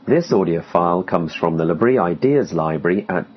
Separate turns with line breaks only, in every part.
This audio file comes from the L'Abri Ideas Library at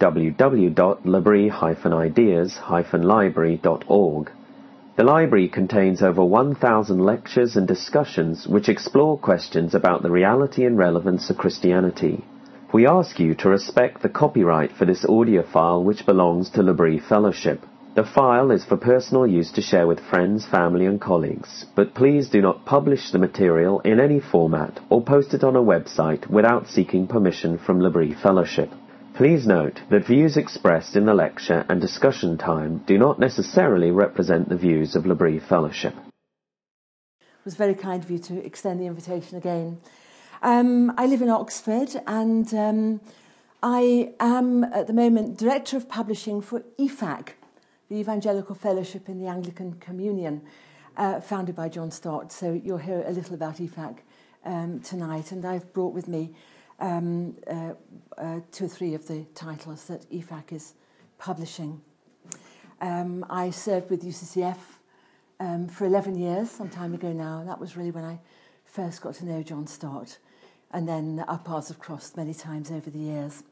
www.labri-ideas-library.org. The library contains over 1,000 lectures and discussions which explore questions about the reality and relevance of Christianity. We ask you to respect the copyright for this audio file which belongs to L'Abri Fellowship. The file is for personal use to share with friends, family and colleagues, but please do not publish the material in any format or post it on a website without seeking permission from L'Abri Fellowship. Please note that views expressed in the lecture and discussion time do not necessarily represent the views of L'Abri Fellowship.
It was very kind of you to extend the invitation again. I live in Oxford and I am at the moment Director of Publishing for EFAC, the Evangelical Fellowship in the Anglican Communion, founded by John Stott. So you'll hear a little about EFAC tonight, and I've brought with me 2 or 3 of the titles that EFAC is publishing. I served with UCCF for 11 years, some time ago now, and that was really when I first got to know John Stott, and then our paths have crossed many times over the years.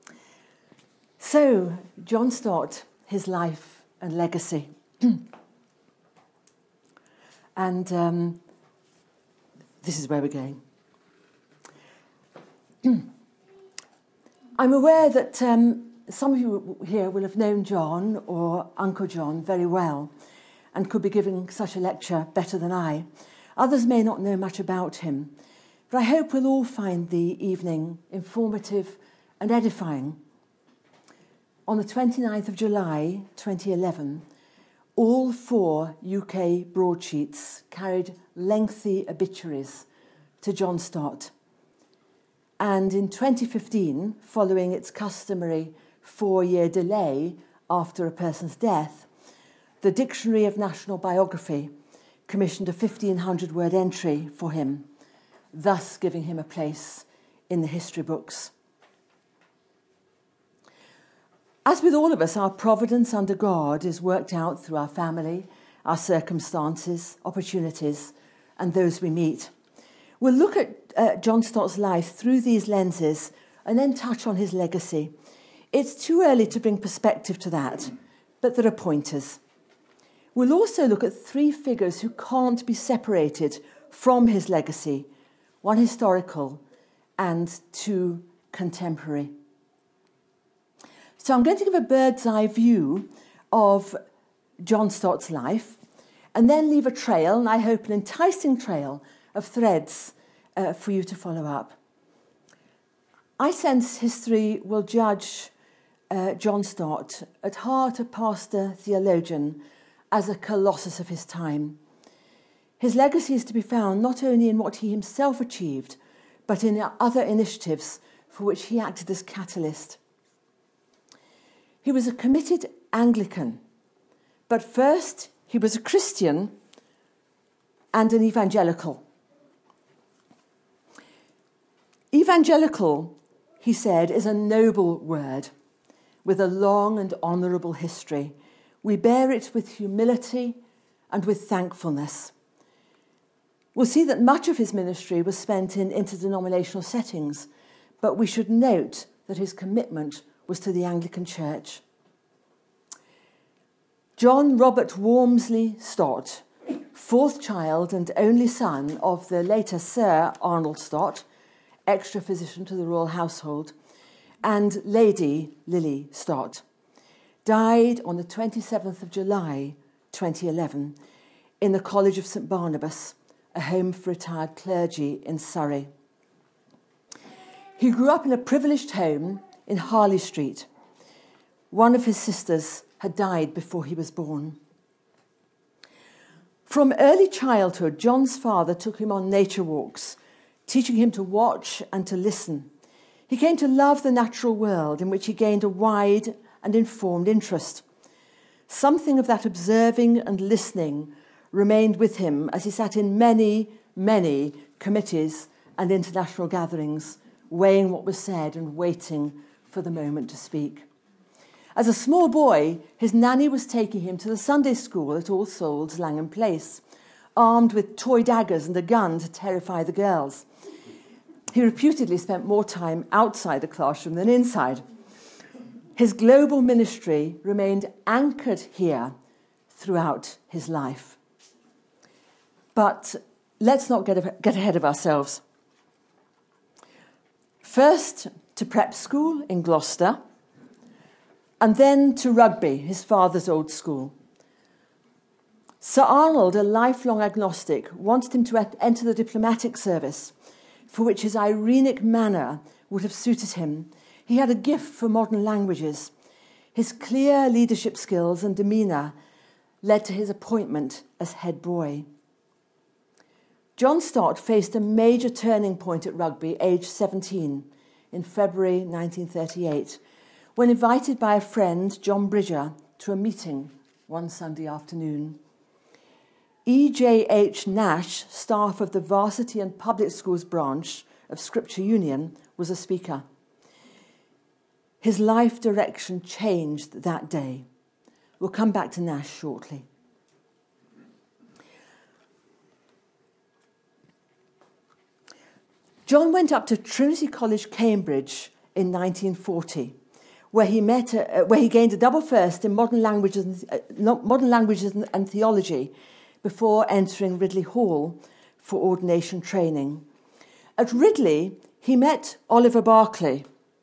So, John Stott, his life and legacy. And this is where we're going. I'm aware that some of you here will have known John or Uncle John very well and could be giving such a lecture better than I. Others may not know much about him, but I hope we'll all find the evening informative and edifying. On the 29th of July 2011, all 4 UK broadsheets carried lengthy obituaries to John Stott. And in 2015, following its customary 4-year delay after a person's death, the Dictionary of National Biography commissioned a 1,500-word entry for him, thus giving him a place in the history books. As with all of us, our providence under God is worked out through our family, our circumstances, opportunities, and those we meet. We'll look at John Stott's life through these lenses and then touch on his legacy. It's too early to bring perspective to that, but there are pointers. We'll also look at 3 figures who can't be separated from his legacy, 1 historical and 2 contemporary. So I'm going to give a bird's eye view of John Stott's life and then leave a trail, and I hope an enticing trail of threads for you to follow up. I sense history will judge John Stott, at heart a pastor theologian, as a colossus of his time. His legacy is to be found not only in what he himself achieved, but in other initiatives for which he acted as catalyst. He was a committed Anglican, but first he was a Christian and an evangelical. Evangelical, he said, is a noble word with a long and honourable history. We bear it with humility and with thankfulness. We'll see that much of his ministry was spent in interdenominational settings, but we should note that his commitment was to the Anglican Church. John Robert Walmsley Stott, 4th child and only son of the later Sir Arnold Stott, extra physician to the royal household, and Lady Lily Stott, died on the 27th of July 2011 in the College of St Barnabas, a home for retired clergy in Surrey. He grew up in a privileged home in Harley Street. One of his sisters had died before he was born. From early childhood, John's father took him on nature walks, teaching him to watch and to listen. He came to love the natural world, in which he gained a wide and informed interest. Something of that observing and listening remained with him as he sat in many, many committees and international gatherings, weighing what was said and waiting for the moment to speak. As a small boy, his nanny was taking him to the Sunday school at All Souls, Langham Place, armed with toy daggers and a gun to terrify the girls. He reputedly spent more time outside the classroom than inside. His global ministry remained anchored here throughout his life. But let's not get ahead of ourselves. First to prep school in Gloucester, and then to Rugby, his father's old school. Sir Arnold, a lifelong agnostic, wanted him to enter the diplomatic service, for which his Irenic manner would have suited him. He had a gift for modern languages. His clear leadership skills and demeanour led to his appointment as head boy. John Stott faced a major turning point at Rugby, aged 17, in February 1938, when invited by a friend, John Bridger, to a meeting one Sunday afternoon. E.J.H. Nash, staff of the Varsity and Public Schools branch of Scripture Union, was a speaker. His life direction changed that day. We'll come back to Nash shortly. John went up to Trinity College, Cambridge in 1940, where he gained a double first in modern languages and theology before entering Ridley Hall for ordination training. At Ridley, he met Oliver Barclay,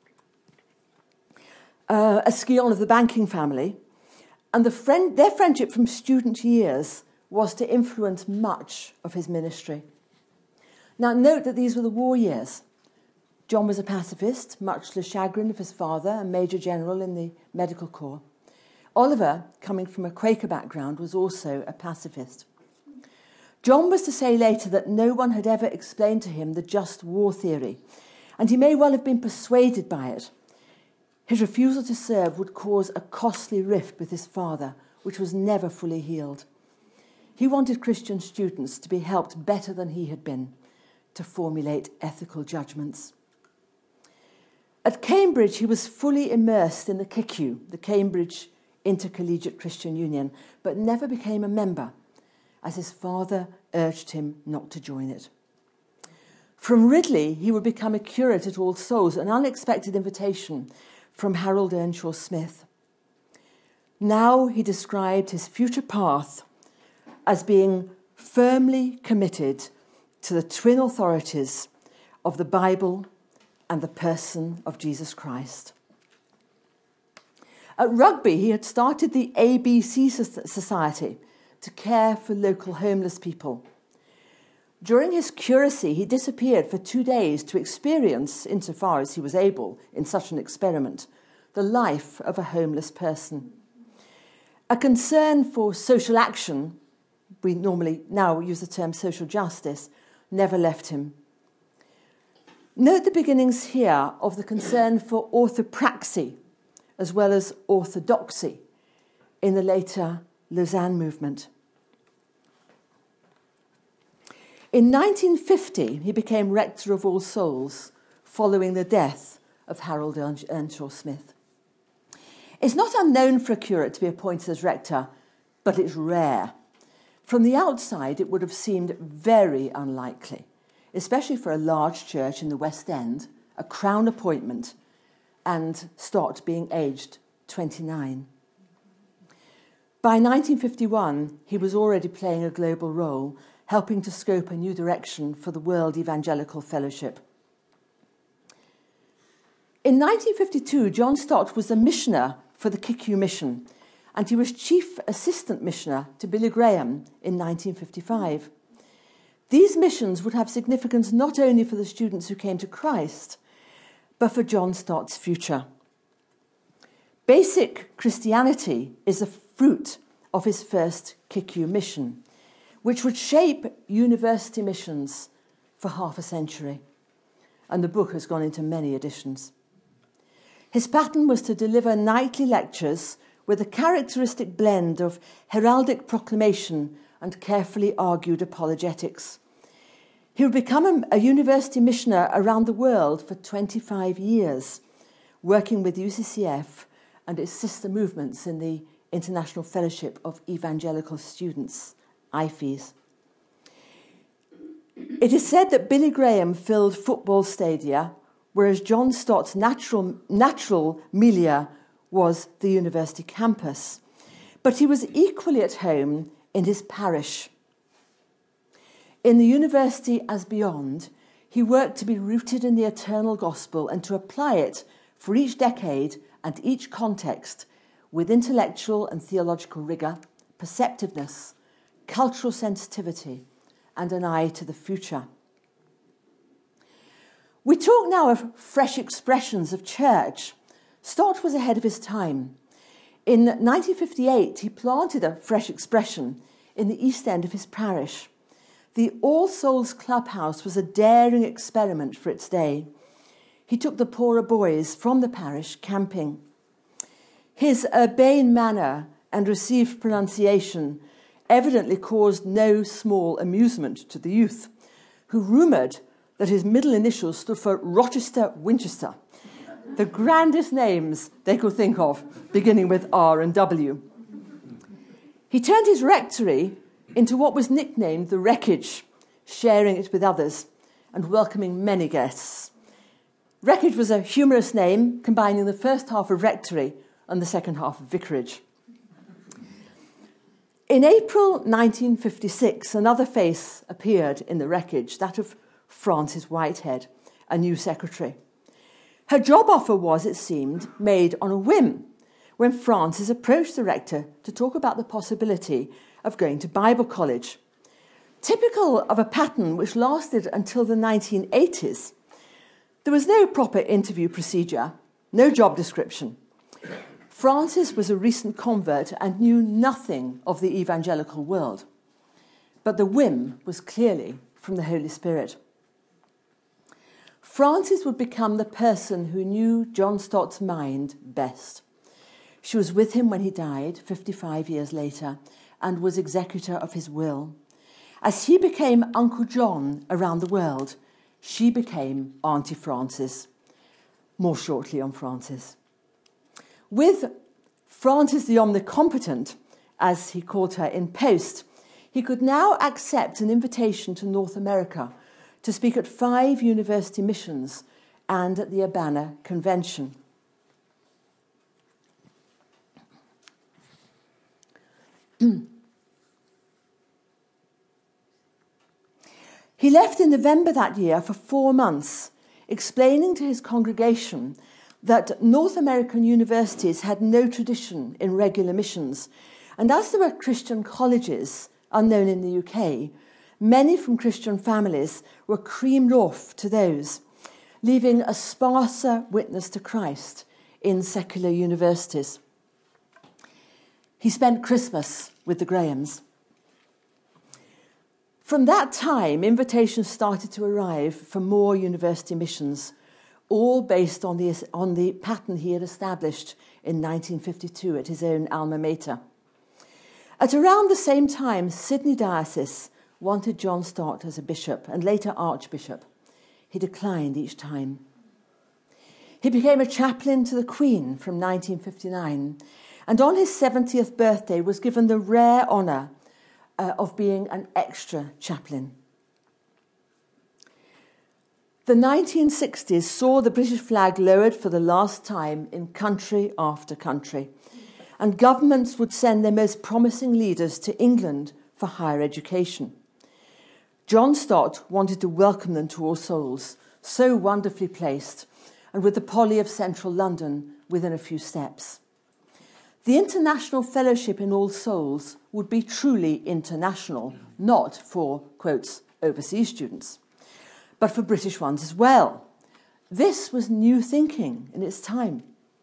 a scion of the banking family, and their friendship from student years was to influence much of his ministry. Now, note that these were the war years. John was a pacifist, much to the chagrin of his father, a Major General in the Medical Corps. Oliver, coming from a Quaker background, was also a pacifist. John was to say later that no one had ever explained to him the just war theory, and he may well have been persuaded by it. His refusal to serve would cause a costly rift with his father, which was never fully healed. He wanted Christian students to be helped better than he had been to formulate ethical judgments. At Cambridge, he was fully immersed in the CICU, the Cambridge Intercollegiate Christian Union, but never became a member, as his father urged him not to join it. From Ridley, he would become a curate at All Souls, an unexpected invitation from Harold Earnshaw Smith. Now he described his future path as being firmly committed to the twin authorities of the Bible and the person of Jesus Christ. At Rugby, he had started the ABC Society to care for local homeless people. During his curacy, he disappeared for 2 days to experience, insofar as he was able in such an experiment, the life of a homeless person. A concern for social action, we normally now use the term social justice, never left him. Note the beginnings here of the concern for orthopraxy as well as orthodoxy in the later Lausanne movement. In 1950, he became rector of All Souls following the death of Harold Earnshaw Smith. It's not unknown for a curate to be appointed as rector, but it's rare. From the outside, it would have seemed very unlikely, especially for a large church in the West End, a crown appointment, and Stott being aged 29. By 1951, he was already playing a global role, helping to scope a new direction for the World Evangelical Fellowship. In 1952, John Stott was the missioner for the CICU mission, and he was chief assistant missioner to Billy Graham in 1955. These missions would have significance not only for the students who came to Christ, but for John Stott's future. Basic Christianity is a fruit of his first CICU mission, which would shape university missions for half a century. And the book has gone into many editions. His pattern was to deliver nightly lectures with a characteristic blend of heraldic proclamation and carefully argued apologetics. He would become a university missioner around the world for 25 years, working with UCCF and its sister movements in the International Fellowship of Evangelical Students, IFES. It is said that Billy Graham filled football stadia, whereas John Stott's natural milieu was the university campus. But he was equally at home in his parish. In the university as beyond, he worked to be rooted in the eternal gospel and to apply it for each decade and each context with intellectual and theological rigour, perceptiveness, cultural sensitivity, and an eye to the future. We talk now of fresh expressions of church. Stott was ahead of his time. In 1958, he planted a fresh expression in the east end of his parish. The All Souls Clubhouse was a daring experiment for its day. He took the poorer boys from the parish camping. His urbane manner and received pronunciation evidently caused no small amusement to the youth, who rumoured that his middle initials stood for Rochester Winchester, the grandest names they could think of, beginning with R and W. He turned his rectory into what was nicknamed the Wreckage, sharing it with others and welcoming many guests. Wreckage was a humorous name combining the first half of rectory and the second half of vicarage. In April 1956, another face appeared in the Wreckage, that of Frances Whitehead, a new secretary. Her job offer was, it seemed, made on a whim when Frances approached the rector to talk about the possibility of going to Bible college. Typical of a pattern which lasted until the 1980s, there was no proper interview procedure, no job description. Frances was a recent convert and knew nothing of the evangelical world, but the whim was clearly from the Holy Spirit. Frances would become the person who knew John Stott's mind best. She was with him when he died, 55 years later, and was executor of his will. As he became Uncle John around the world, she became Auntie Frances. More shortly on Frances. With Frances the Omnicompetent, as he called her in post, he could now accept an invitation to North America to speak at 5 university missions and at the Urbana Convention. He left in November that year for 4 months, explaining to his congregation that North American universities had no tradition in regular missions, and as there were Christian colleges unknown in the UK, many from Christian families were creamed off to those, leaving a sparser witness to Christ in secular universities. He spent Christmas with the Grahams. From that time, invitations started to arrive for more university missions, all based on the pattern he had established in 1952 at his own alma mater. At around the same time, Sydney Diocese wanted John Stott as a bishop and later archbishop. He declined each time. He became a chaplain to the Queen from 1959, and on his 70th birthday was given the rare honour of being an extra chaplain. The 1960s saw the British flag lowered for the last time in country after country, and governments would send their most promising leaders to England for higher education. John Stott wanted to welcome them to All Souls, so wonderfully placed, and with the Poly of central London within a few steps. The international fellowship in All Souls would be truly international, not for, quotes, overseas students, but for British ones as well. This was new thinking in its time.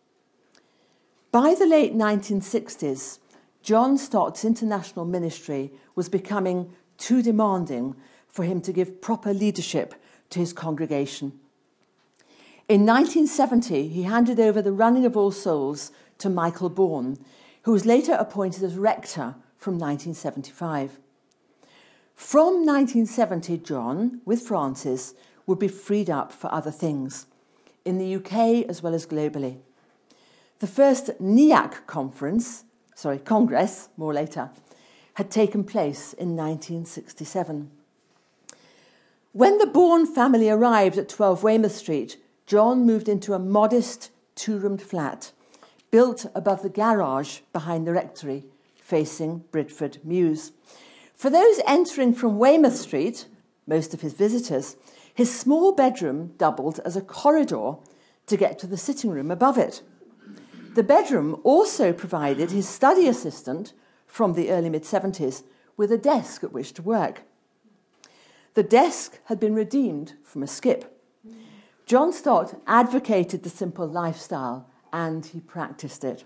By the late 1960s, John Stott's international ministry was becoming too demanding for him to give proper leadership to his congregation. In 1970, he handed over the running of All Souls to Michael Bourne, who was later appointed as rector from 1975. From 1970, John, with Frances, would be freed up for other things, in the UK as well as globally. The first NEAC Congress, more later, had taken place in 1967. When the Bourne family arrived at 12 Weymouth Street, John moved into a modest two-roomed flat built above the garage behind the rectory, facing Bridford Mews. For those entering from Weymouth Street, most of his visitors, his small bedroom doubled as a corridor to get to the sitting room above it. The bedroom also provided his study assistant from the early mid-70s with a desk at which to work. The desk had been redeemed from a skip. John Stott advocated the simple lifestyle and he practiced it.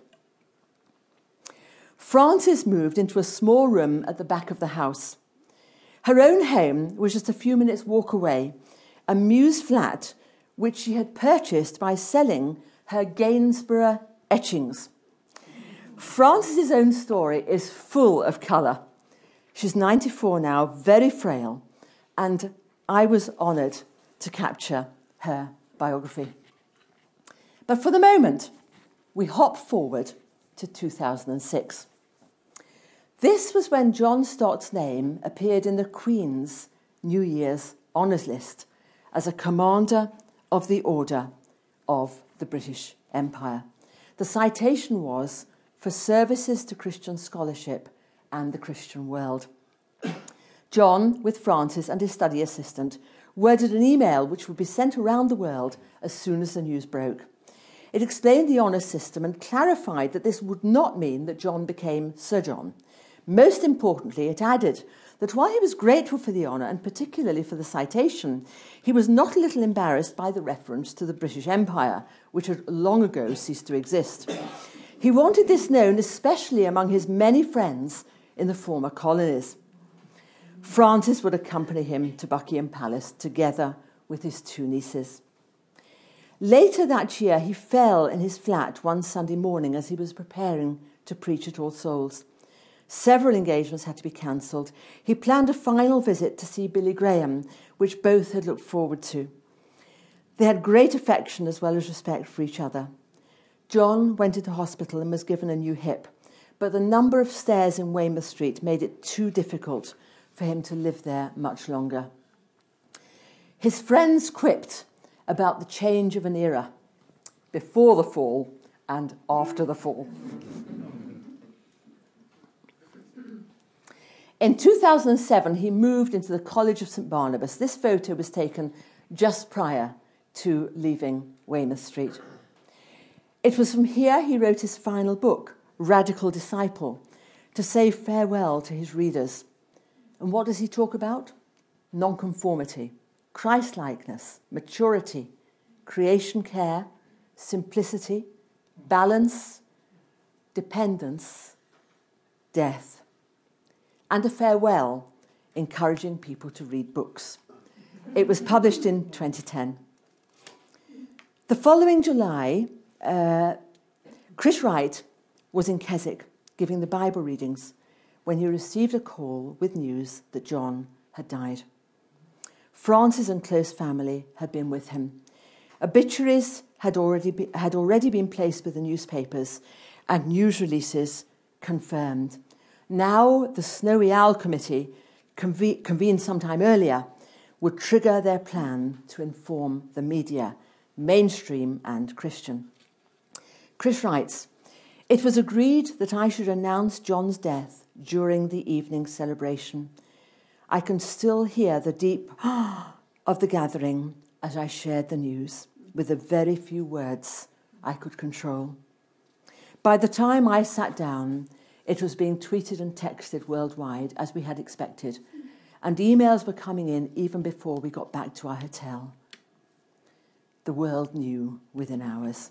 Frances moved into a small room at the back of the house. Her own home was just a few minutes' walk away, a Mews flat which she had purchased by selling her Gainsborough etchings. Frances's own story is full of colour. She's 94 now, very frail, and I was honoured to capture her biography. But for the moment, we hop forward to 2006. This was when John Stott's name appeared in the Queen's New Year's Honours List as a Commander of the Order of the British Empire. The citation was for services to Christian scholarship and the Christian world. John, with Frances and his study assistant, worded an email which would be sent around the world as soon as the news broke. It explained the honours system and clarified that this would not mean that John became Sir John. Most importantly, it added that while he was grateful for the honour, and particularly for the citation, he was not a little embarrassed by the reference to the British Empire, which had long ago ceased to exist. He wanted this known especially among his many friends in the former colonies. Frances would accompany him to Buckingham Palace together with his two nieces. Later that year, he fell in his flat one Sunday morning as he was preparing to preach at All Souls. Several engagements had to be cancelled. He planned a final visit to see Billy Graham, which both had looked forward to. They had great affection as well as respect for each other. John went into hospital and was given a new hip, but the number of stairs in Weymouth Street made it too difficult for him to live there much longer. His friends quipped about the change of an era, before the fall and after the fall. In 2007, he moved into the College of St Barnabas. This photo was taken just prior to leaving Weymouth Street. It was from here he wrote his final book, Radical Disciple, to say farewell to his readers. And what does he talk about? Nonconformity, Christ-likeness, maturity, creation care, simplicity, balance, dependence, death, and a farewell, encouraging people to read books. It was published in 2010. The following July, Chris Wright was in Keswick giving the Bible readings when he received a call with news that John had died. Frances and close family had been with him. Obituaries had already been placed with the newspapers and news releases confirmed. Now the Snowy Owl Committee, convened sometime earlier, would trigger their plan to inform the media, mainstream and Christian. Chris writes, "It was agreed that I should announce John's death during the evening celebration. I can still hear the deep of the gathering as I shared the news with the very few words I could control. By the time I sat down, it was being tweeted and texted worldwide, as we had expected, and emails were coming in even before we got back to our hotel. The world knew within hours."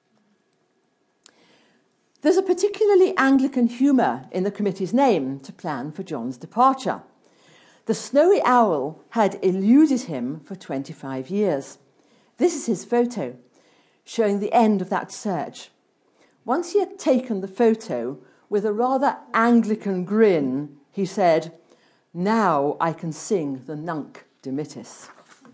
There's a particularly Anglican humour in the committee's name to plan for John's departure. The Snowy Owl had eluded him for 25 years. This is his photo, showing the end of that search. Once he had taken the photo, with a rather Anglican grin, he said, "Now I can sing the Nunc Dimittis."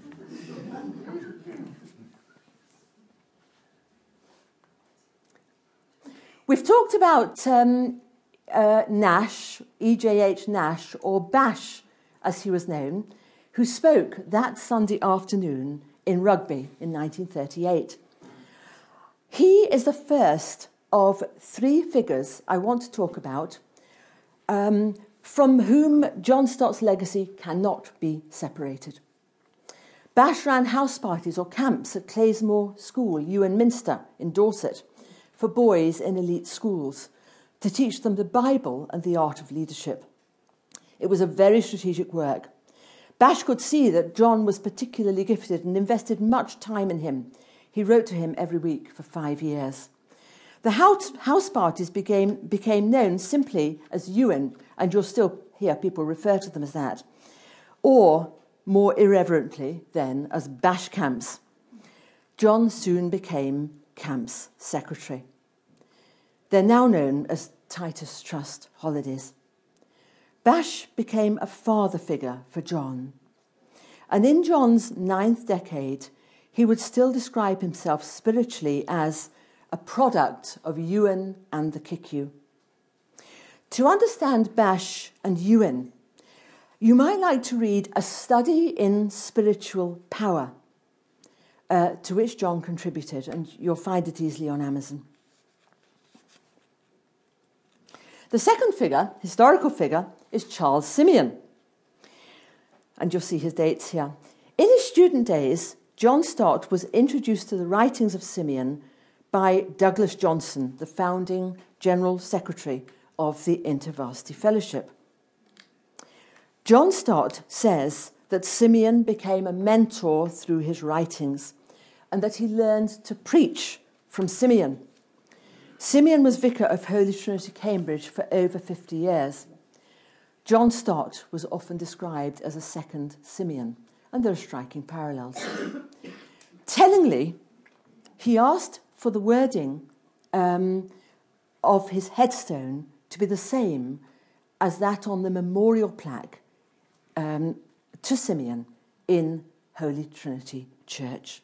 We've talked about Nash, E.J.H. Nash, or Bash, as he was known, who spoke that Sunday afternoon in Rugby in 1938. He is the first of three figures I want to talk about from whom John Stott's legacy cannot be separated. Bash ran house parties or camps at Claysmore School, Ewan Minster in Dorset, for boys in elite schools to teach them the Bible and the art of leadership. It was a very strategic work. Bash could see that John was particularly gifted and invested much time in him. He wrote to him every week for 5 years. The house parties became known simply as Ewan, and you'll still hear people refer to them as that, or more irreverently then as Bash camps. John soon became camp's secretary. They're now known as Titus Trust holidays. Bash became a father figure for John. And in John's 9th decade, he would still describe himself spiritually as a product of Ewan and the Kikiu. To understand Bash and Ewan, you might like to read A Study in Spiritual Power, to which John contributed, and you'll find it easily on Amazon. The second figure, historical figure, is Charles Simeon. And you'll see his dates here. In his student days, John Stott was introduced to the writings of Simeon by Douglas Johnson, the founding General Secretary of the InterVarsity Fellowship. John Stott says that Simeon became a mentor through his writings and that he learned to preach from Simeon. Simeon was vicar of Holy Trinity, Cambridge for over 50 years. John Stott was often described as a second Simeon, and there are striking parallels. Tellingly, he asked for the wording of his headstone to be the same as that on the memorial plaque to Simeon in Holy Trinity Church,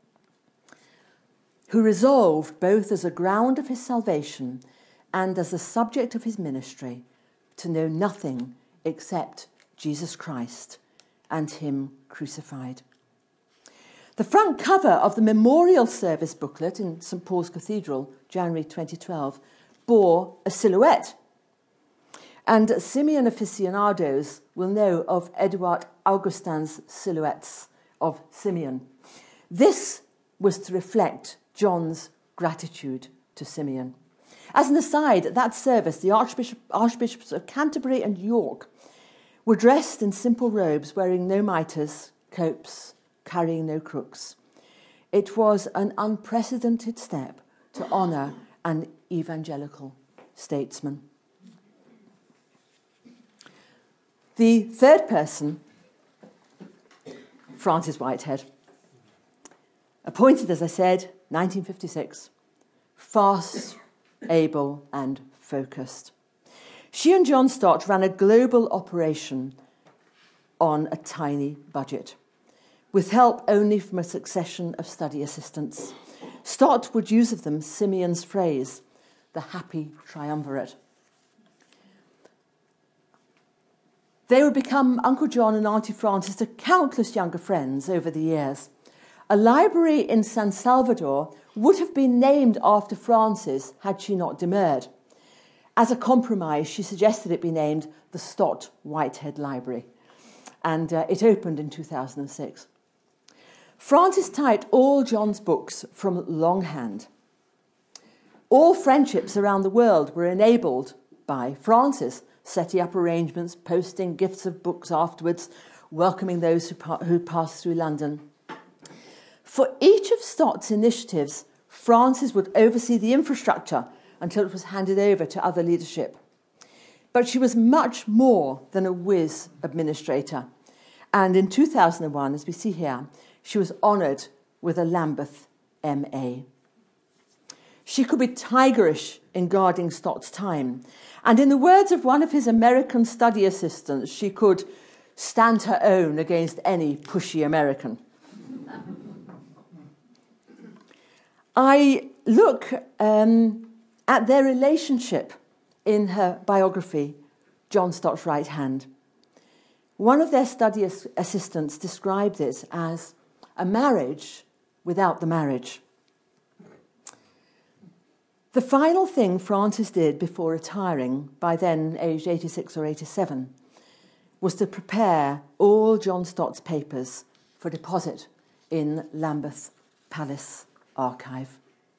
who resolved both as a ground of his salvation and as the subject of his ministry to know nothing except Jesus Christ and him crucified. The front cover of the memorial service booklet in St. Paul's Cathedral, January 2012, bore a silhouette. And Simeon aficionados will know of Eduard Augustin's silhouettes of Simeon. This was to reflect John's gratitude to Simeon. As an aside, at that service, the Archbishops of Canterbury and York were dressed in simple robes, wearing no mitres, copes, carrying no crooks. It was an unprecedented step to honour an evangelical statesman. The third person, Frances Whitehead, appointed, as I said, 1956, fast, able and focused. She and John Stott ran a global operation on a tiny budget, with help only from a succession of study assistants. Stott would use of them Simeon's phrase, the happy triumvirate. They would become Uncle John and Auntie Frances to countless younger friends over the years. A library in San Salvador would have been named after Frances had she not demurred. As a compromise, she suggested it be named the Stott Whitehead Library, and it opened in 2006. Frances typed all John's books from longhand. All friendships around the world were enabled by Frances, setting up arrangements, posting gifts of books afterwards, welcoming those who passed through London. For each of Stott's initiatives, Frances would oversee the infrastructure until it was handed over to other leadership. But she was much more than a whiz administrator. And in 2001, as we see here, she was honoured with a Lambeth MA. She could be tigerish in guarding Stott's time. And in the words of one of his American study assistants, she could stand her own against any pushy American. I look at their relationship in her biography, John Stott's Right Hand. One of their study assistants described it as a marriage without the marriage. The final thing Francis did before retiring, by then aged 86 or 87, was to prepare all John Stott's papers for deposit in Lambeth Palace Archive.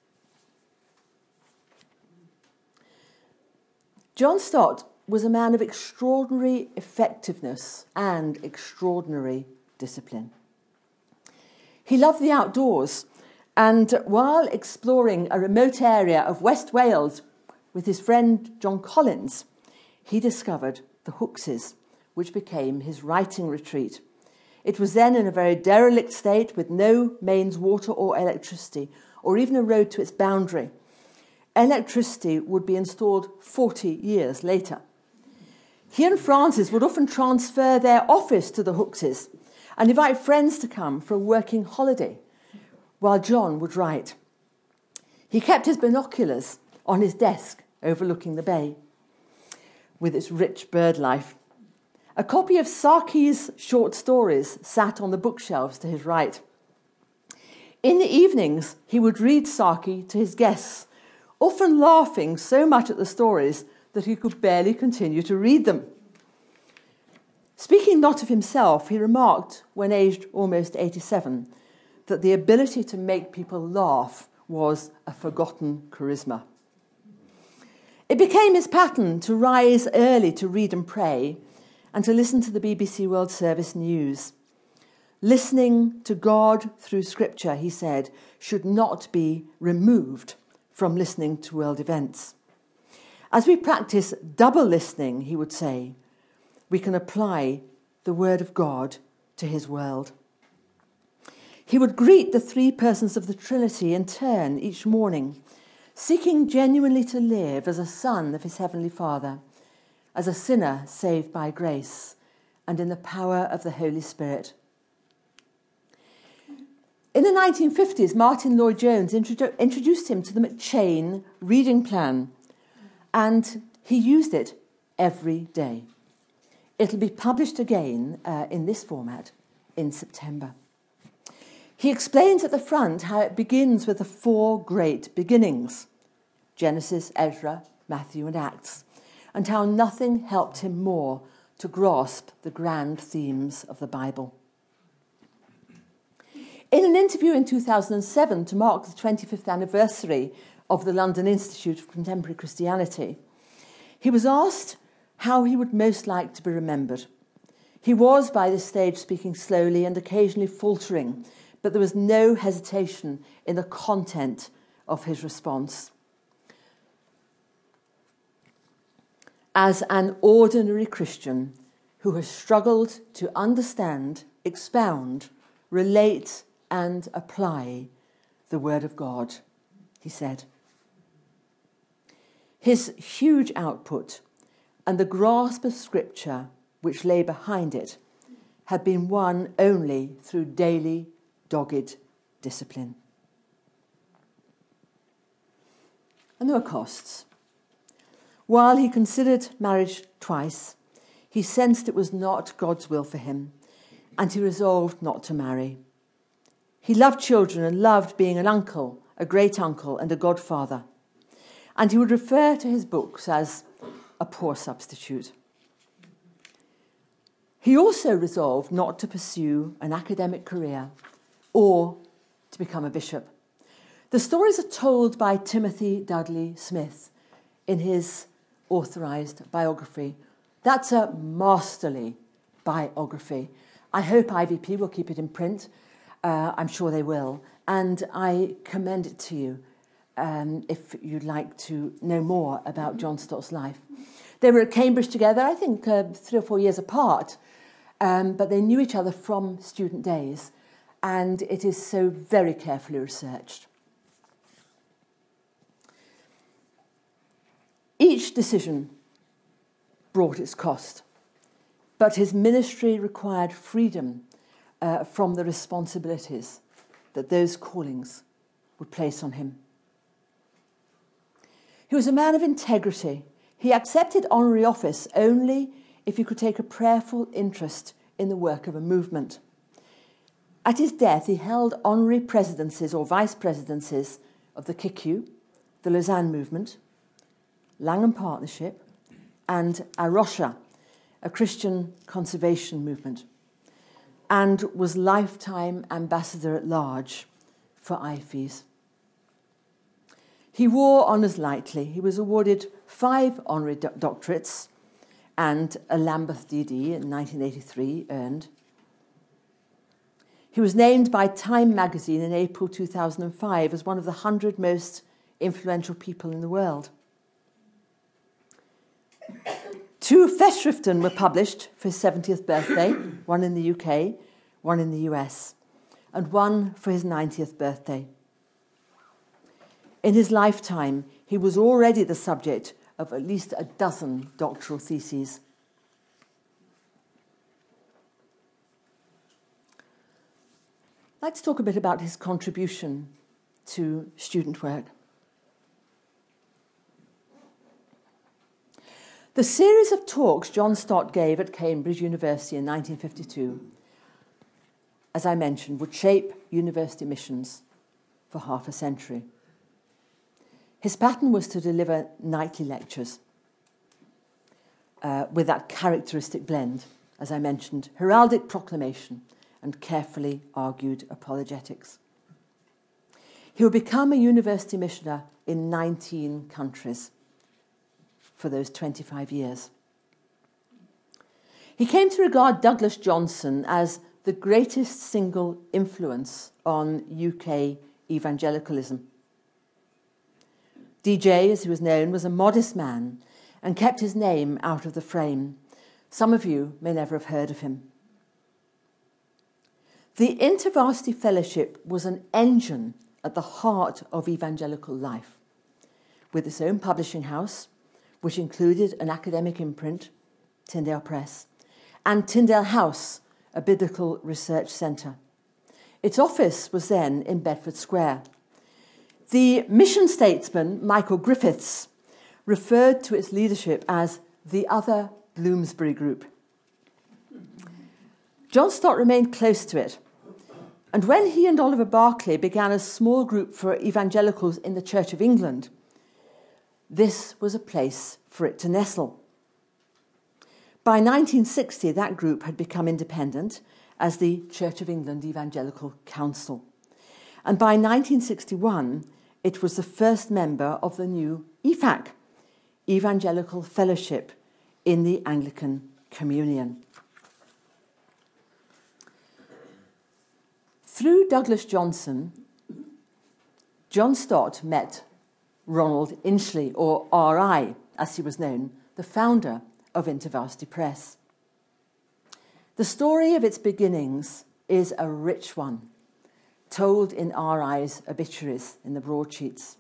John Stott was a man of extraordinary effectiveness and extraordinary discipline. He loved the outdoors, and while exploring a remote area of West Wales with his friend John Collins, he discovered the Hookses, which became his writing retreat. It was then in a very derelict state with no mains water or electricity, or even a road to its boundary. Electricity would be installed 40 years later. He and Francis would often transfer their office to the Hookses and invite friends to come for a working holiday, while John would write. He kept his binoculars on his desk overlooking the bay, with its rich bird life. A copy of Saki's short stories sat on the bookshelves to his right. In the evenings, he would read Saki to his guests, often laughing so much at the stories that he could barely continue to read them. Speaking not of himself, he remarked, when aged almost 87, that the ability to make people laugh was a forgotten charisma. It became his pattern to rise early to read and pray and to listen to the BBC World Service news. Listening to God through Scripture, he said, should not be removed from listening to world events. As we practice double listening, he would say, we can apply the Word of God to his world. He would greet the three persons of the Trinity in turn each morning, seeking genuinely to live as a son of his Heavenly Father, as a sinner saved by grace, and in the power of the Holy Spirit. In the 1950s, Martin Lloyd-Jones introduced him to the McChain reading plan, and he used it every day. It'll be published again in this format in September. He explains at the front how it begins with the four great beginnings, Genesis, Ezra, Matthew, and Acts, and how nothing helped him more to grasp the grand themes of the Bible. In an interview in 2007 to mark the 25th anniversary of the London Institute of Contemporary Christianity, he was asked how he would most like to be remembered. He was, by this stage, speaking slowly and occasionally faltering, but there was no hesitation in the content of his response. As an ordinary Christian who has struggled to understand, expound, relate, and apply the Word of God, he said. His huge output and the grasp of Scripture which lay behind it had been won only through daily, dogged discipline. And there were costs. While he considered marriage twice, he sensed it was not God's will for him, and he resolved not to marry. He loved children and loved being an uncle, a great uncle, and a godfather. And he would refer to his books as a poor substitute. He also resolved not to pursue an academic career or to become a bishop. The stories are told by Timothy Dudley Smith in his authorised biography. That's a masterly biography. I hope IVP will keep it in print. I'm sure they will. And I commend it to you if you'd like to know more about John Stott's life. They were at Cambridge together, I think 3 or 4 years apart, but they knew each other from student days, and it is so very carefully researched. Each decision brought its cost, but his ministry required freedom from the responsibilities that those callings would place on him. He was a man of integrity. He accepted honorary office only if he could take a prayerful interest in the work of a movement. At his death, he held honorary presidencies or vice presidencies of the KICU, the Lausanne Movement, Langham Partnership, and Arosha, a Christian conservation movement, and was lifetime ambassador at large for IFES. He wore honours lightly. He was awarded 5 honorary doctorates and a Lambeth DD in 1983 earned. He was named by Time magazine in April 2005 as one of the 100 most influential people in the world. 2 Festschriften were published for his 70th birthday, one in the UK, one in the US, and one for his 90th birthday. In his lifetime, he was already the subject of at least a dozen doctoral theses. I'd like to talk a bit about his contribution to student work. The series of talks John Stott gave at Cambridge University in 1952, as I mentioned, would shape university missions for half a century. His pattern was to deliver nightly lectures with that characteristic blend, as I mentioned, heraldic proclamation and carefully argued apologetics. He would become a university missioner in 19 countries for those 25 years. He came to regard Douglas Johnson as the greatest single influence on UK evangelicalism. DJ, as he was known, was a modest man and kept his name out of the frame. Some of you may never have heard of him. The InterVarsity Fellowship was an engine at the heart of evangelical life, with its own publishing house, which included an academic imprint, Tyndale Press, and Tyndale House, a biblical research centre. Its office was then in Bedford Square. The mission statesman, Michael Griffiths, referred to its leadership as the other Bloomsbury Group. John Stott remained close to it, and when he and Oliver Barclay began a small group for evangelicals in the Church of England, this was a place for it to nestle. By 1960, that group had become independent as the Church of England Evangelical Council. And by 1961, it was the first member of the new EFAC, Evangelical Fellowship in the Anglican Communion. Through Douglas Johnson, John Stott met Ronald Inchley, or R.I., as he was known, the founder of InterVarsity Press. The story of its beginnings is a rich one, told in R.I.'s obituaries in the broadsheets.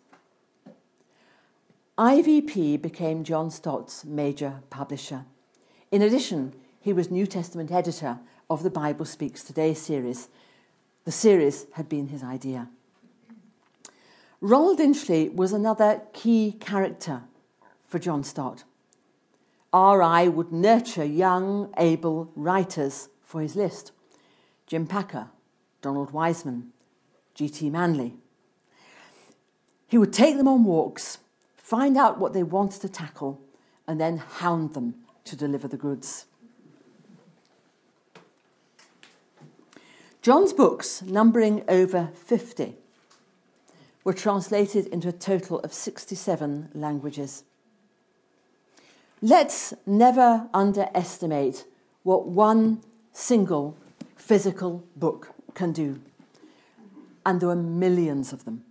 IVP became John Stott's major publisher. In addition, he was New Testament editor of the Bible Speaks Today series. The series had been his idea. Ronald Inchley was another key character for John Stott. R.I. would nurture young, able writers for his list. Jim Packer, Donald Wiseman, G.T. Manley. He would take them on walks, find out what they wanted to tackle, and then hound them to deliver the goods. John's books, numbering over 50, were translated into a total of 67 languages. Let's never underestimate what one single physical book can do. And there were millions of them.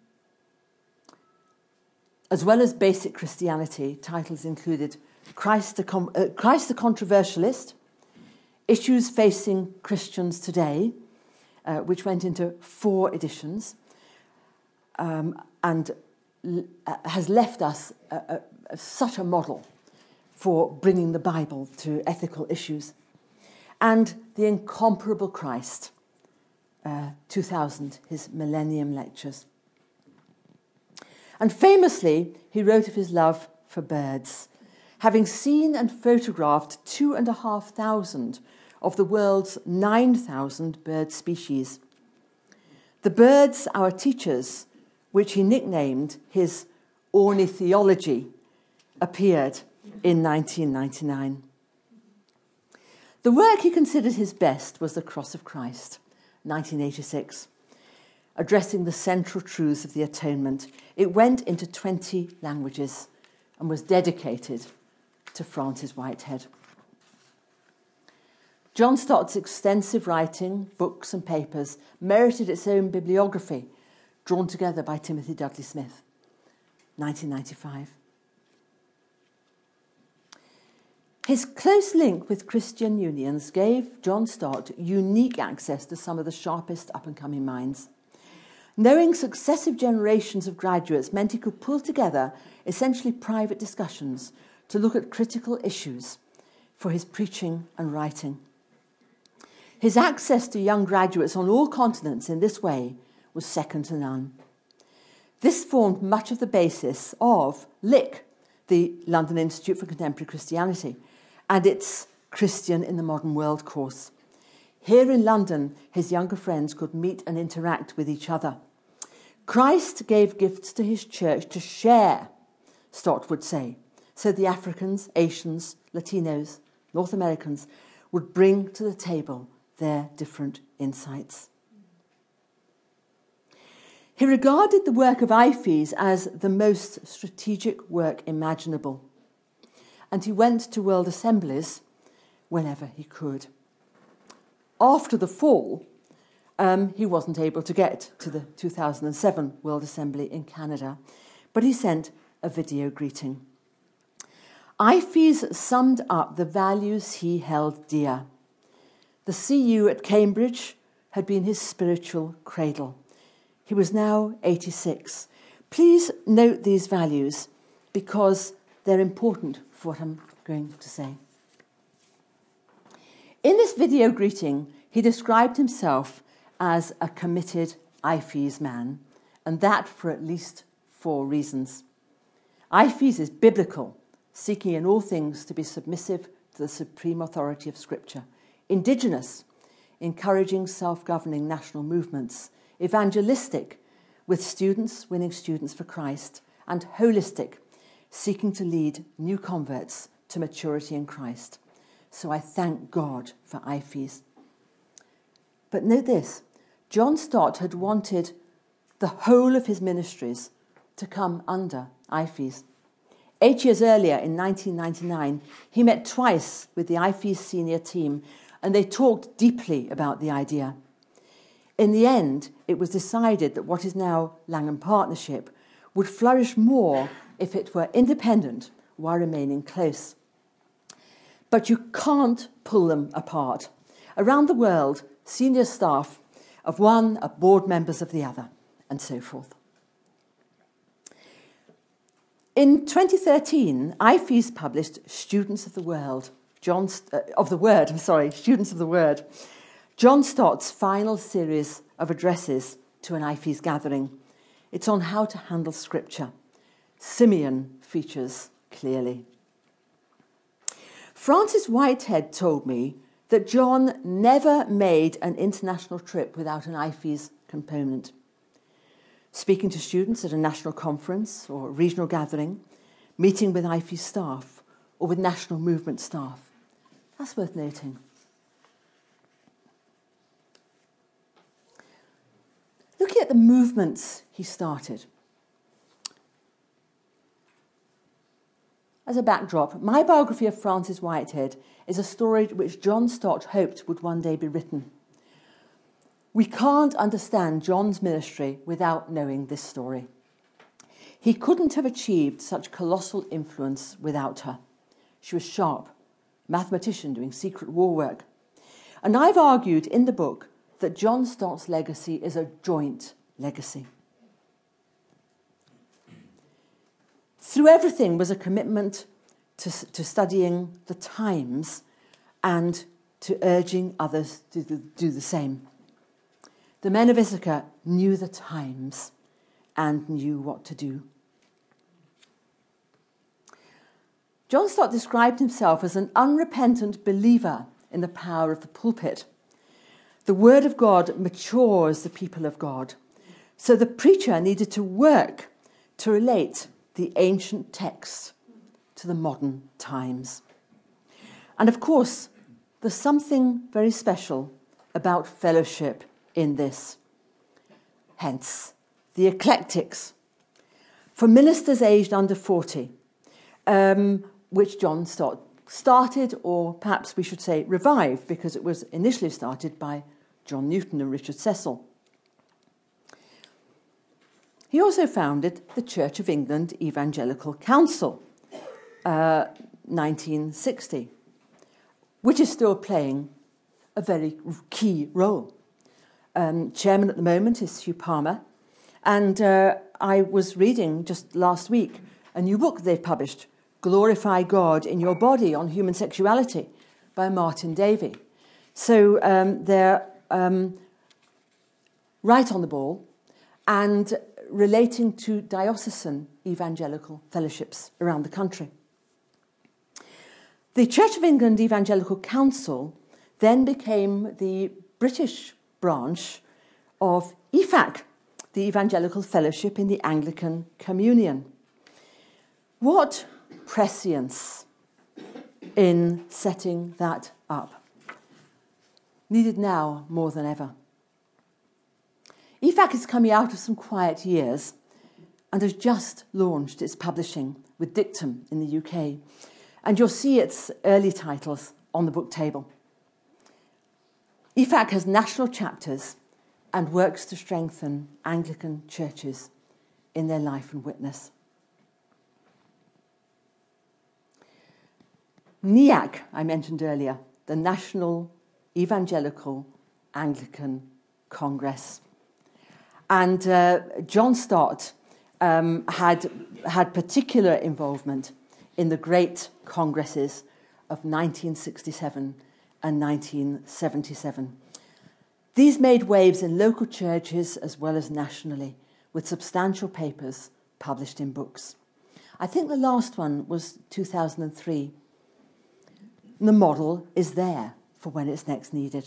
As well as Basic Christianity, titles included Christ the Controversialist, Issues Facing Christians Today, which went into 4 editions, and has left us such a model for bringing the Bible to ethical issues. And The Incomparable Christ, 2000, his Millennium Lectures. And famously, he wrote of his love for birds, having seen and photographed 2,500 of the world's 9,000 bird species. The birds, our teachers, which he nicknamed his ornithology, appeared in 1999. The work he considered his best was The Cross of Christ, 1986, addressing the central truths of the atonement. It went into 20 languages and was dedicated to Francis Whitehead. John Stott's extensive writing, books and papers merited its own bibliography, drawn together by Timothy Dudley Smith, 1995. His close link with Christian unions gave John Stott unique access to some of the sharpest up-and-coming minds. Knowing successive generations of graduates meant he could pull together essentially private discussions to look at critical issues for his preaching and writing. His access to young graduates on all continents in this way was second to none. This formed much of the basis of LIC, the London Institute for Contemporary Christianity, and its Christian in the Modern World course. Here in London, his younger friends could meet and interact with each other. Christ gave gifts to his church to share, Stott would say, so the Africans, Asians, Latinos, North Americans would bring to the table their different insights. He regarded the work of IFES as the most strategic work imaginable, and he went to World Assemblies whenever he could. After the fall, he wasn't able to get to the 2007 World Assembly in Canada, but he sent a video greeting. IFES summed up the values he held dear. The CU at Cambridge had been his spiritual cradle. He was now 86. Please note these values because they're important for what I'm going to say. In this video greeting, he described himself as a committed IFES man, and that for at least 4 reasons. IFES is biblical, seeking in all things to be submissive to the supreme authority of Scripture. Indigenous, encouraging self-governing national movements. Evangelistic, with students winning students for Christ. And holistic, seeking to lead new converts to maturity in Christ. So I thank God for IFES. But note this, John Stott had wanted the whole of his ministries to come under IFES. 8 years earlier, in 1999, he met twice with the IFES senior team, and they talked deeply about the idea. In the end, it was decided that what is now Langham Partnership would flourish more if it were independent while remaining close. But you can't pull them apart. Around the world, senior staff of one are board members of the other, and so forth. In 2013, IFES published Students of the Word, Students of the Word, John Stott's final series of addresses to an IFES gathering. It's on how to handle Scripture. Simeon features clearly. Francis Whitehead told me that John never made an international trip without an IFES component. Speaking to students at a national conference or a regional gathering, meeting with IFES staff or with national movement staff. That's worth noting. Looking at the movements he started. As a backdrop, my biography of Francis Whitehead is a story which John Stott hoped would one day be written. We can't understand John's ministry without knowing this story. He couldn't have achieved such colossal influence without her. She was sharp, mathematician doing secret war work. And I've argued in the book that John Stott's legacy is a joint legacy. Through everything was a commitment to studying the times and to urging others to do the same. The men of Issachar knew the times and knew what to do. John Stott described himself as an unrepentant believer in the power of the pulpit. The word of God matures the people of God. So the preacher needed to work to relate the ancient texts to the modern times. And of course, there's something very special about fellowship in this. Hence, the eclectics. For ministers aged under 40, which John Stott started, or perhaps we should say revived, because it was initially started by John Newton and Richard Cecil. He also founded the Church of England Evangelical Council, 1960, which is still playing a very key role. Chairman at the moment is Hugh Palmer, and I was reading just last week a new book they've published, Glorify God in Your Body on Human Sexuality, by Martin Davey. So they're right on the ball and relating to diocesan evangelical fellowships around the country. The Church of England Evangelical Council then became the British branch of EFAC, the Evangelical Fellowship in the Anglican Communion. What prescience in setting that up. Needed now more than ever. EFAC is coming out of some quiet years and has just launched its publishing with Dictum in the UK. And you'll see its early titles on the book table. EFAC has national chapters and works to strengthen Anglican churches in their life and witness. NEAC, I mentioned earlier, the National Evangelical Anglican Congress. And John Stott had particular involvement in the great congresses of 1967 and 1977. These made waves in local churches as well as nationally, with substantial papers published in books. I think the last one was 2003. The model is there for when it's next needed.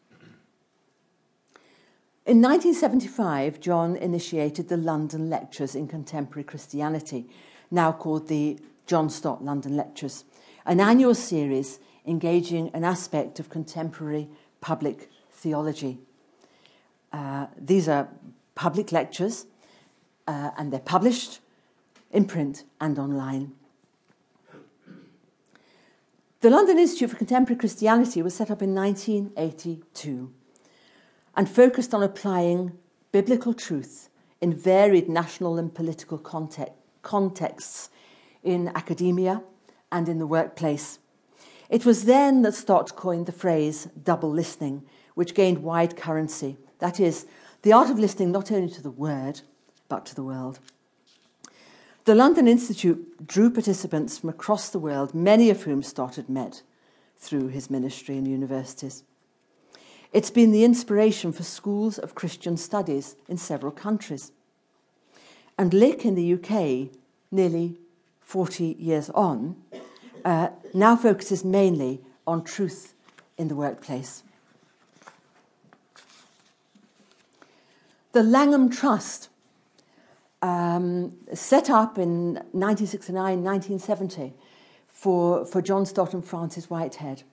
In 1975, John initiated the London Lectures in Contemporary Christianity, now called the John Stott London Lectures, an annual series engaging an aspect of contemporary public theology. These are public lectures, and they're published in print and online. The London Institute for Contemporary Christianity was set up in 1982 and focused on applying biblical truth in varied national and political contexts in academia and in the workplace. It was then that Stott coined the phrase double listening, which gained wide currency. That is, the art of listening not only to the word, but to the world. The London Institute drew participants from across the world, many of whom Stott had met through his ministry in universities. It's been the inspiration for schools of Christian studies in several countries. And LIC in the UK, nearly 40 years on, now focuses mainly on truth in the workplace. The Langham Trust, set up in 1969, 1970 for John Stott and Francis Whitehead.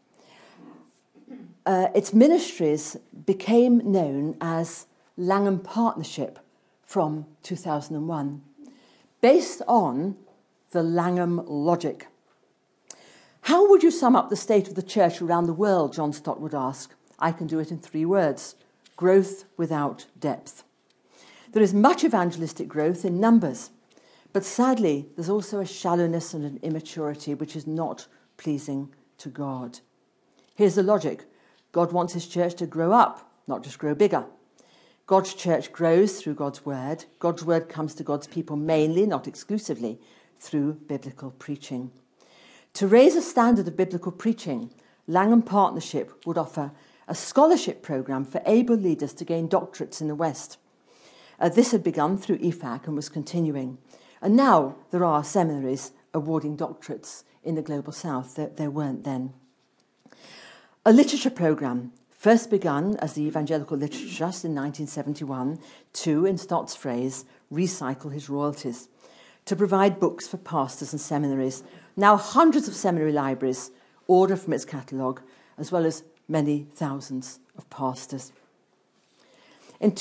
Its ministries became known as Langham Partnership from 2001, based on the Langham logic. How would you sum up the state of the church around the world, John Stott would ask? I can do it in 3 words: growth without depth. There is much evangelistic growth in numbers, but sadly, there's also a shallowness and an immaturity which is not pleasing to God. Here's the logic. God wants his church to grow up, not just grow bigger. God's church grows through God's word. God's word comes to God's people mainly, not exclusively, through biblical preaching. To raise a standard of biblical preaching, Langham Partnership would offer a scholarship programme for able leaders to gain doctorates in the West. This had begun through EFAC and was continuing. And now there are seminaries awarding doctorates in the Global South. There weren't then. A literature programme, first begun as the Evangelical Literature Trust in 1971, to, in Stott's phrase, recycle his royalties, to provide books for pastors and seminaries. Now hundreds of seminary libraries order from its catalogue, as well as many thousands of pastors. In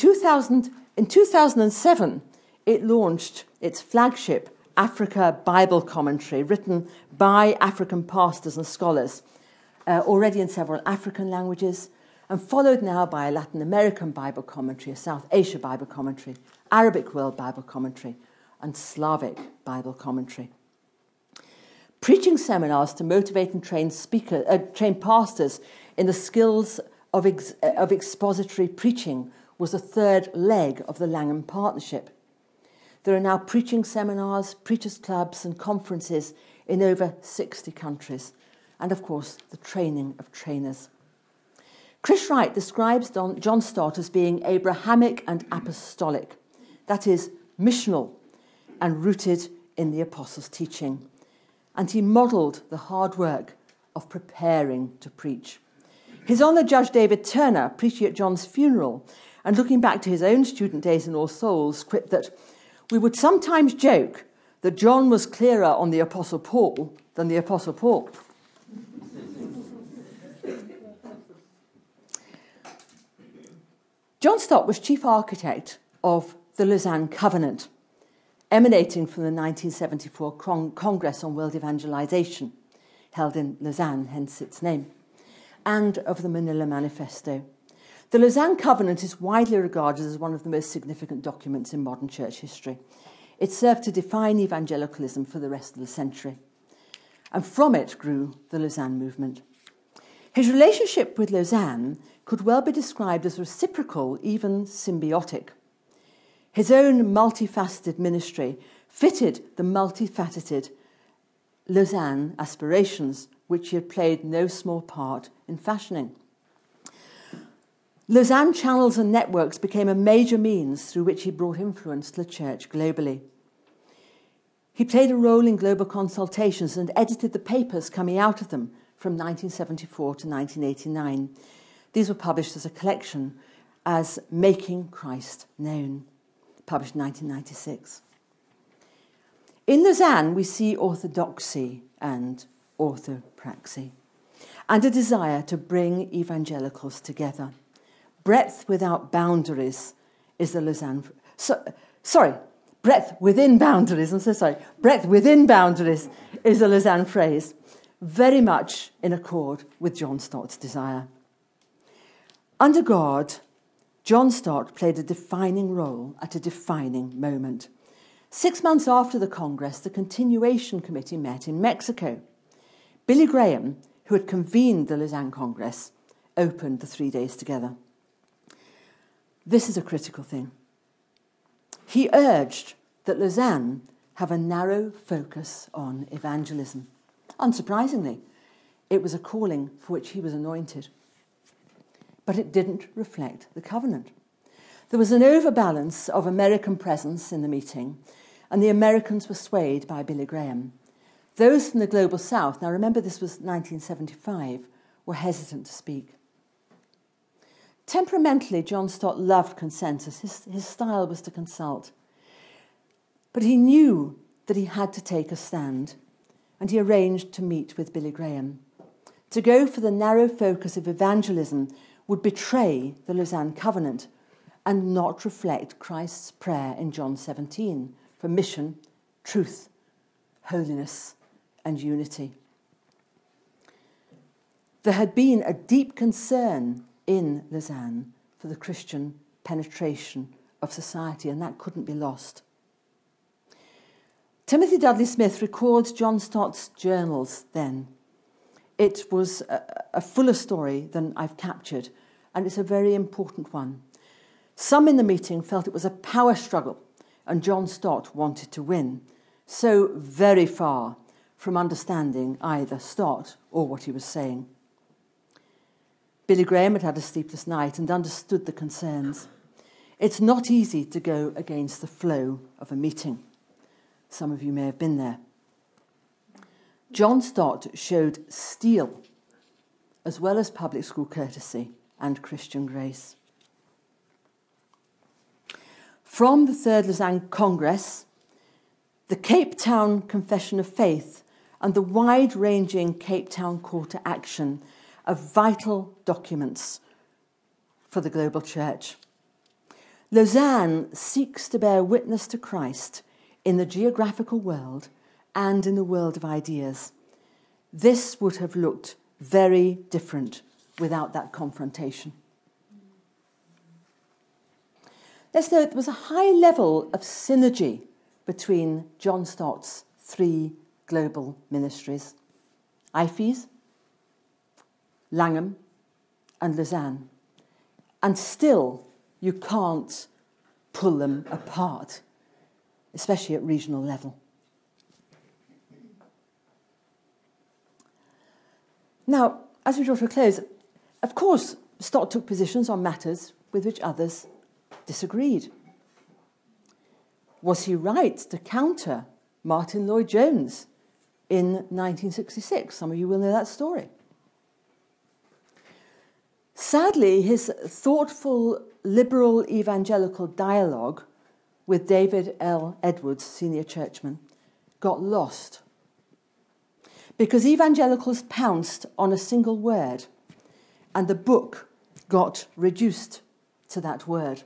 2007, it launched its flagship Africa Bible Commentary, written by African pastors and scholars, already in several African languages, and followed now by a Latin American Bible Commentary, a South Asia Bible Commentary, Arabic World Bible Commentary, and Slavic Bible Commentary. Preaching seminars to motivate and train pastors in the skills of expository preaching was a third leg of the Langham Partnership. There are now preaching seminars, preachers' clubs and conferences in over 60 countries, and of course the training of trainers. Chris Wright describes John Stott as being Abrahamic and apostolic, that is, missional and rooted in the apostles' teaching. And he modelled the hard work of preparing to preach. His Honour Judge David Turner, preaching at John's funeral and looking back to his own student days in All Souls, quipped that we would sometimes joke that John was clearer on the Apostle Paul than the Apostle Paul. John Stott was chief architect of the Lausanne Covenant, emanating from the 1974 Congress on World Evangelization, held in Lausanne, hence its name, and of the Manila Manifesto. The Lausanne Covenant is widely regarded as one of the most significant documents in modern church history. It served to define evangelicalism for the rest of the century, and from it grew the Lausanne movement. His relationship with Lausanne could well be described as reciprocal, even symbiotic. His own multifaceted ministry fitted the multifaceted Lausanne aspirations, which he had played no small part in fashioning. Lausanne channels and networks became a major means through which he brought influence to the church globally. He played a role in global consultations and edited the papers coming out of them from 1974 to 1989. These were published as a collection as Making Christ Known, published in 1996. In Lausanne, we see orthodoxy and orthopraxy, and a desire to bring evangelicals together. Breadth without boundaries is the Lausanne... breadth within boundaries, I'm so sorry. Breadth within boundaries is the Lausanne phrase, very much in accord with John Stott's desire. Under God, John Stott played a defining role at a defining moment. 6 months after the Congress, the Continuation Committee met in Mexico. Billy Graham, who had convened the Lausanne Congress, opened the 3 days together. This is a critical thing. He urged that Lausanne have a narrow focus on evangelism. Unsurprisingly, it was a calling for which he was anointed. But it didn't reflect the covenant. There was an overbalance of American presence in the meeting, and the Americans were swayed by Billy Graham. Those from the Global South, now remember this was 1975, were hesitant to speak. Temperamentally, John Stott loved consensus. His style was to consult. But he knew that he had to take a stand, and he arranged to meet with Billy Graham. To go for the narrow focus of evangelism would betray the Lausanne Covenant and not reflect Christ's prayer in John 17 for mission, truth, holiness, and unity. There had been a deep concern in Lausanne for the Christian penetration of society, and that couldn't be lost. Timothy Dudley Smith records John Stott's journals then. It was a fuller story than I've captured, and it's a very important one. Some in the meeting felt it was a power struggle, and John Stott wanted to win, so very far from understanding either Stott or what he was saying. Billy Graham had had a sleepless night and understood the concerns. It's not easy to go against the flow of a meeting. Some of you may have been there. John Stott showed steel as well as public school courtesy and Christian grace. From the Third Lausanne Congress, the Cape Town Confession of Faith and the wide-ranging Cape Town Call to Action are vital documents for the global church. Lausanne seeks to bear witness to Christ in the geographical world and in the world of ideas. This would have looked very different without that confrontation. Let's note there was a high level of synergy between John Stott's three global ministries: IFES, Langham, and Lausanne. And still, you can't pull them apart, especially at regional level. Now, as we draw to a close, of course, Stott took positions on matters with which others disagreed. Was he right to counter Martin Lloyd-Jones in 1966? Some of you will know that story. Sadly, his thoughtful liberal evangelical dialogue with David L. Edwards, senior churchman, got lost because evangelicals pounced on a single word and the book got reduced to that word: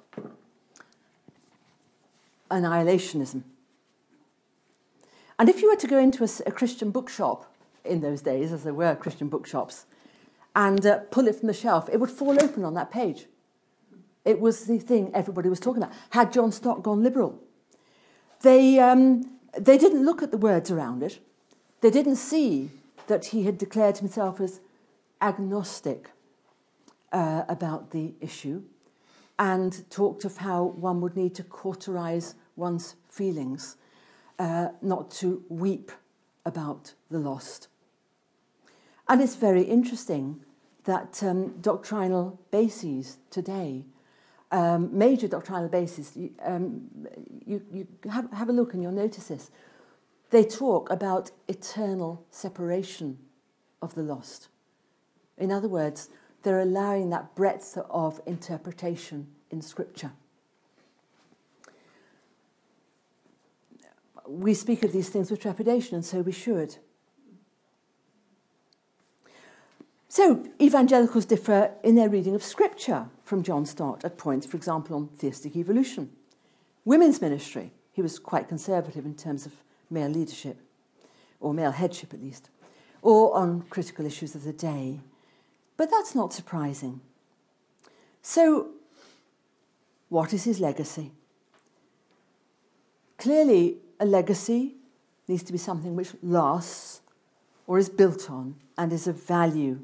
annihilationism. And if you were to go into a Christian bookshop in those days, as there were Christian bookshops, and pull it from the shelf, it would fall open on that page. It was the thing everybody was talking about. Had John Stott gone liberal? They didn't look at the words around it. They didn't see that he had declared himself as agnostic about the issue, and talked of how one would need to cauterize one's feelings, not to weep about the lost. And it's very interesting that doctrinal bases today, major doctrinal bases, you have a look and you'll notice this. They talk about eternal separation of the lost. In other words, they're allowing that breadth of interpretation in Scripture. We speak of these things with trepidation, and so we should. So, evangelicals differ in their reading of Scripture from John Stott at points, for example, on theistic evolution. Women's ministry, he was quite conservative in terms of male leadership, or male headship at least, or on critical issues of the day. But that's not surprising. So, what is his legacy? Clearly, a legacy needs to be something which lasts or is built on and is of value.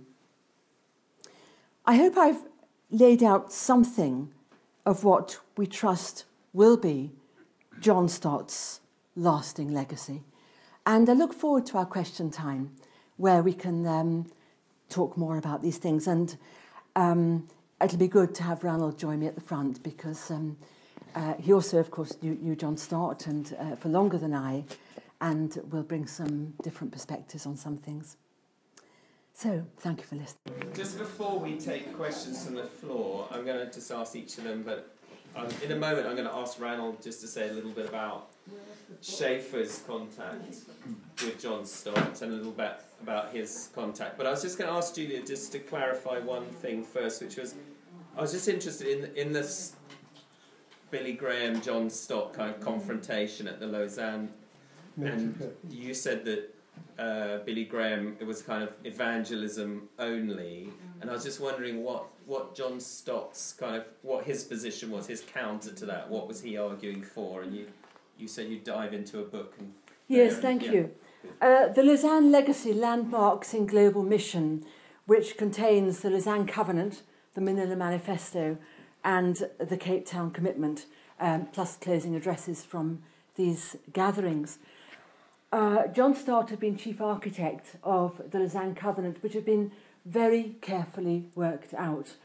I hope I've laid out something of what we trust will be John Stott's lasting legacy. And I look forward to our question time, where we can talk more about these things. And it'll be good to have Ranald join me at the front, because he also, of course, knew John Stott and for longer than I, and will bring some different perspectives on some things. So, thank you for listening.
Just before we take questions from the floor, I'm going to just ask each of them, but in a moment I'm going to ask Ranald just to say a little bit about Schaeffer's contact with John Stott and a little bit about his contact. But I was just going to ask Julia just to clarify one thing first, which was, I was just interested in this Billy Graham, John Stott kind of confrontation at the Lausanne, and you said that Billy Graham, it was kind of evangelism only, and I was just wondering what John Stott's kind of, what his position was, his counter to that, what was he arguing for? And you said you'd dive into a book. And
yes, thank you. The Lausanne Legacy, Landmarks in Global Mission, which contains the Lausanne Covenant, the Manila Manifesto, and the Cape Town Commitment, plus closing addresses from these gatherings. John Stott had been chief architect of the Lausanne Covenant, which had been very carefully worked out.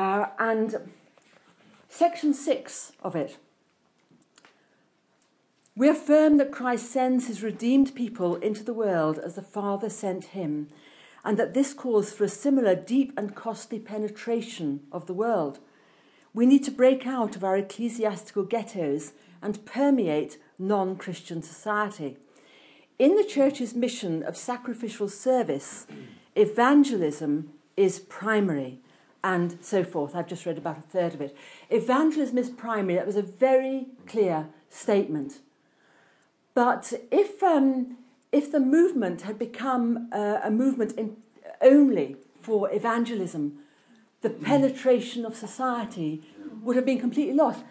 And section 6 of it We affirm that Christ sends his redeemed people into the world as the Father sent him, and that this calls for a similar deep and costly penetration of the world. We need to break out of our ecclesiastical ghettos and permeate non-Christian society. In the Church's mission of sacrificial service, evangelism is primary, and so forth. I've just read about a third of it. Evangelism is primary. That was a very clear statement. But if the movement had become a movement only for evangelism, the penetration of society would have been completely lost.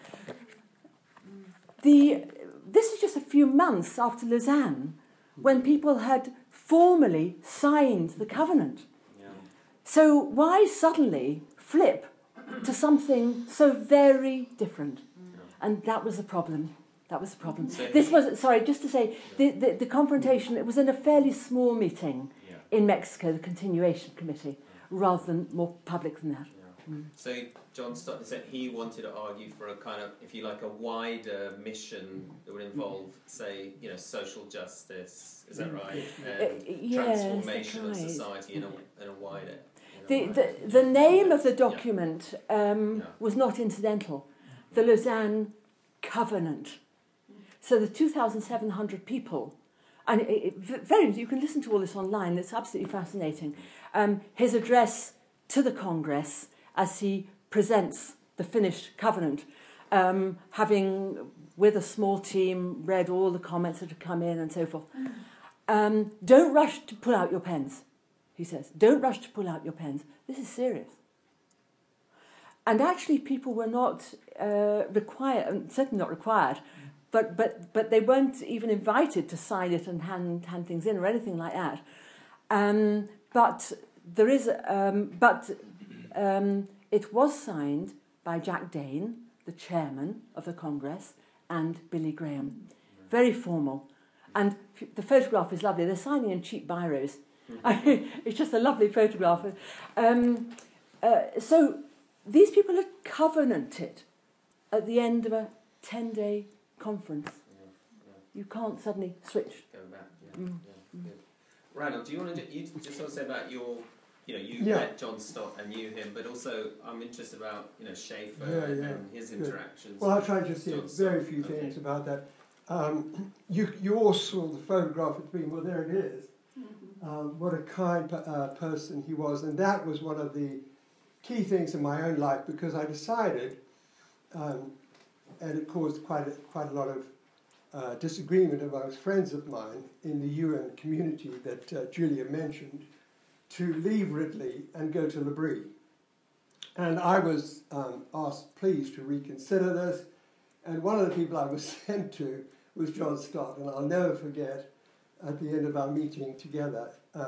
This is just a few months after Lausanne, when people had formally signed the covenant. Yeah. So why suddenly flip to something so very different? Yeah. And that was the problem. That was the problem. So this was, sorry, just to say, the confrontation, it was in a fairly small meeting in Mexico, the Continuation Committee, rather than more public than that.
Yeah. So John Stott said he wanted to argue for a kind of, if you like, a wider mission that would involve, say, social justice. Is that right? Transformation of society in a wider.
The name of the document was not incidental. The Lausanne Covenant. So the 2,700 people, and you can listen to all this online. It's absolutely fascinating. His address to the Congress as he presents the finished covenant, having, with a small team, read all the comments that have come in and so forth. Don't rush to pull out your pens, he says. Don't rush to pull out your pens. This is serious. And actually people were not required, certainly not required, but they weren't even invited to sign it and hand things in or anything like that. But there is, it was signed by Jack Dane, the chairman of the Congress, and Billy Graham. Very formal. And the photograph is lovely. They're signing in cheap biros. It's just a lovely photograph. So these people are covenanted at the end of a 10-day conference. You can't suddenly switch.
Go back. Randall, do you want to just sort of say about your, you met John Stott and knew him, but also I'm interested about Schaeffer and his interactions.
Well, I'll try to just say very few things about that. You all saw the photograph at me. Well, there it is. What a kind person he was, and that was one of the key things in my own life, because I decided, and it caused quite a lot of disagreement amongst friends of mine in the UN community that Julia mentioned, to leave Ridley and go to L'Abri. And I was asked, please, to reconsider this. And one of the people I was sent to was John Stott, and I'll never forget, at the end of our meeting together,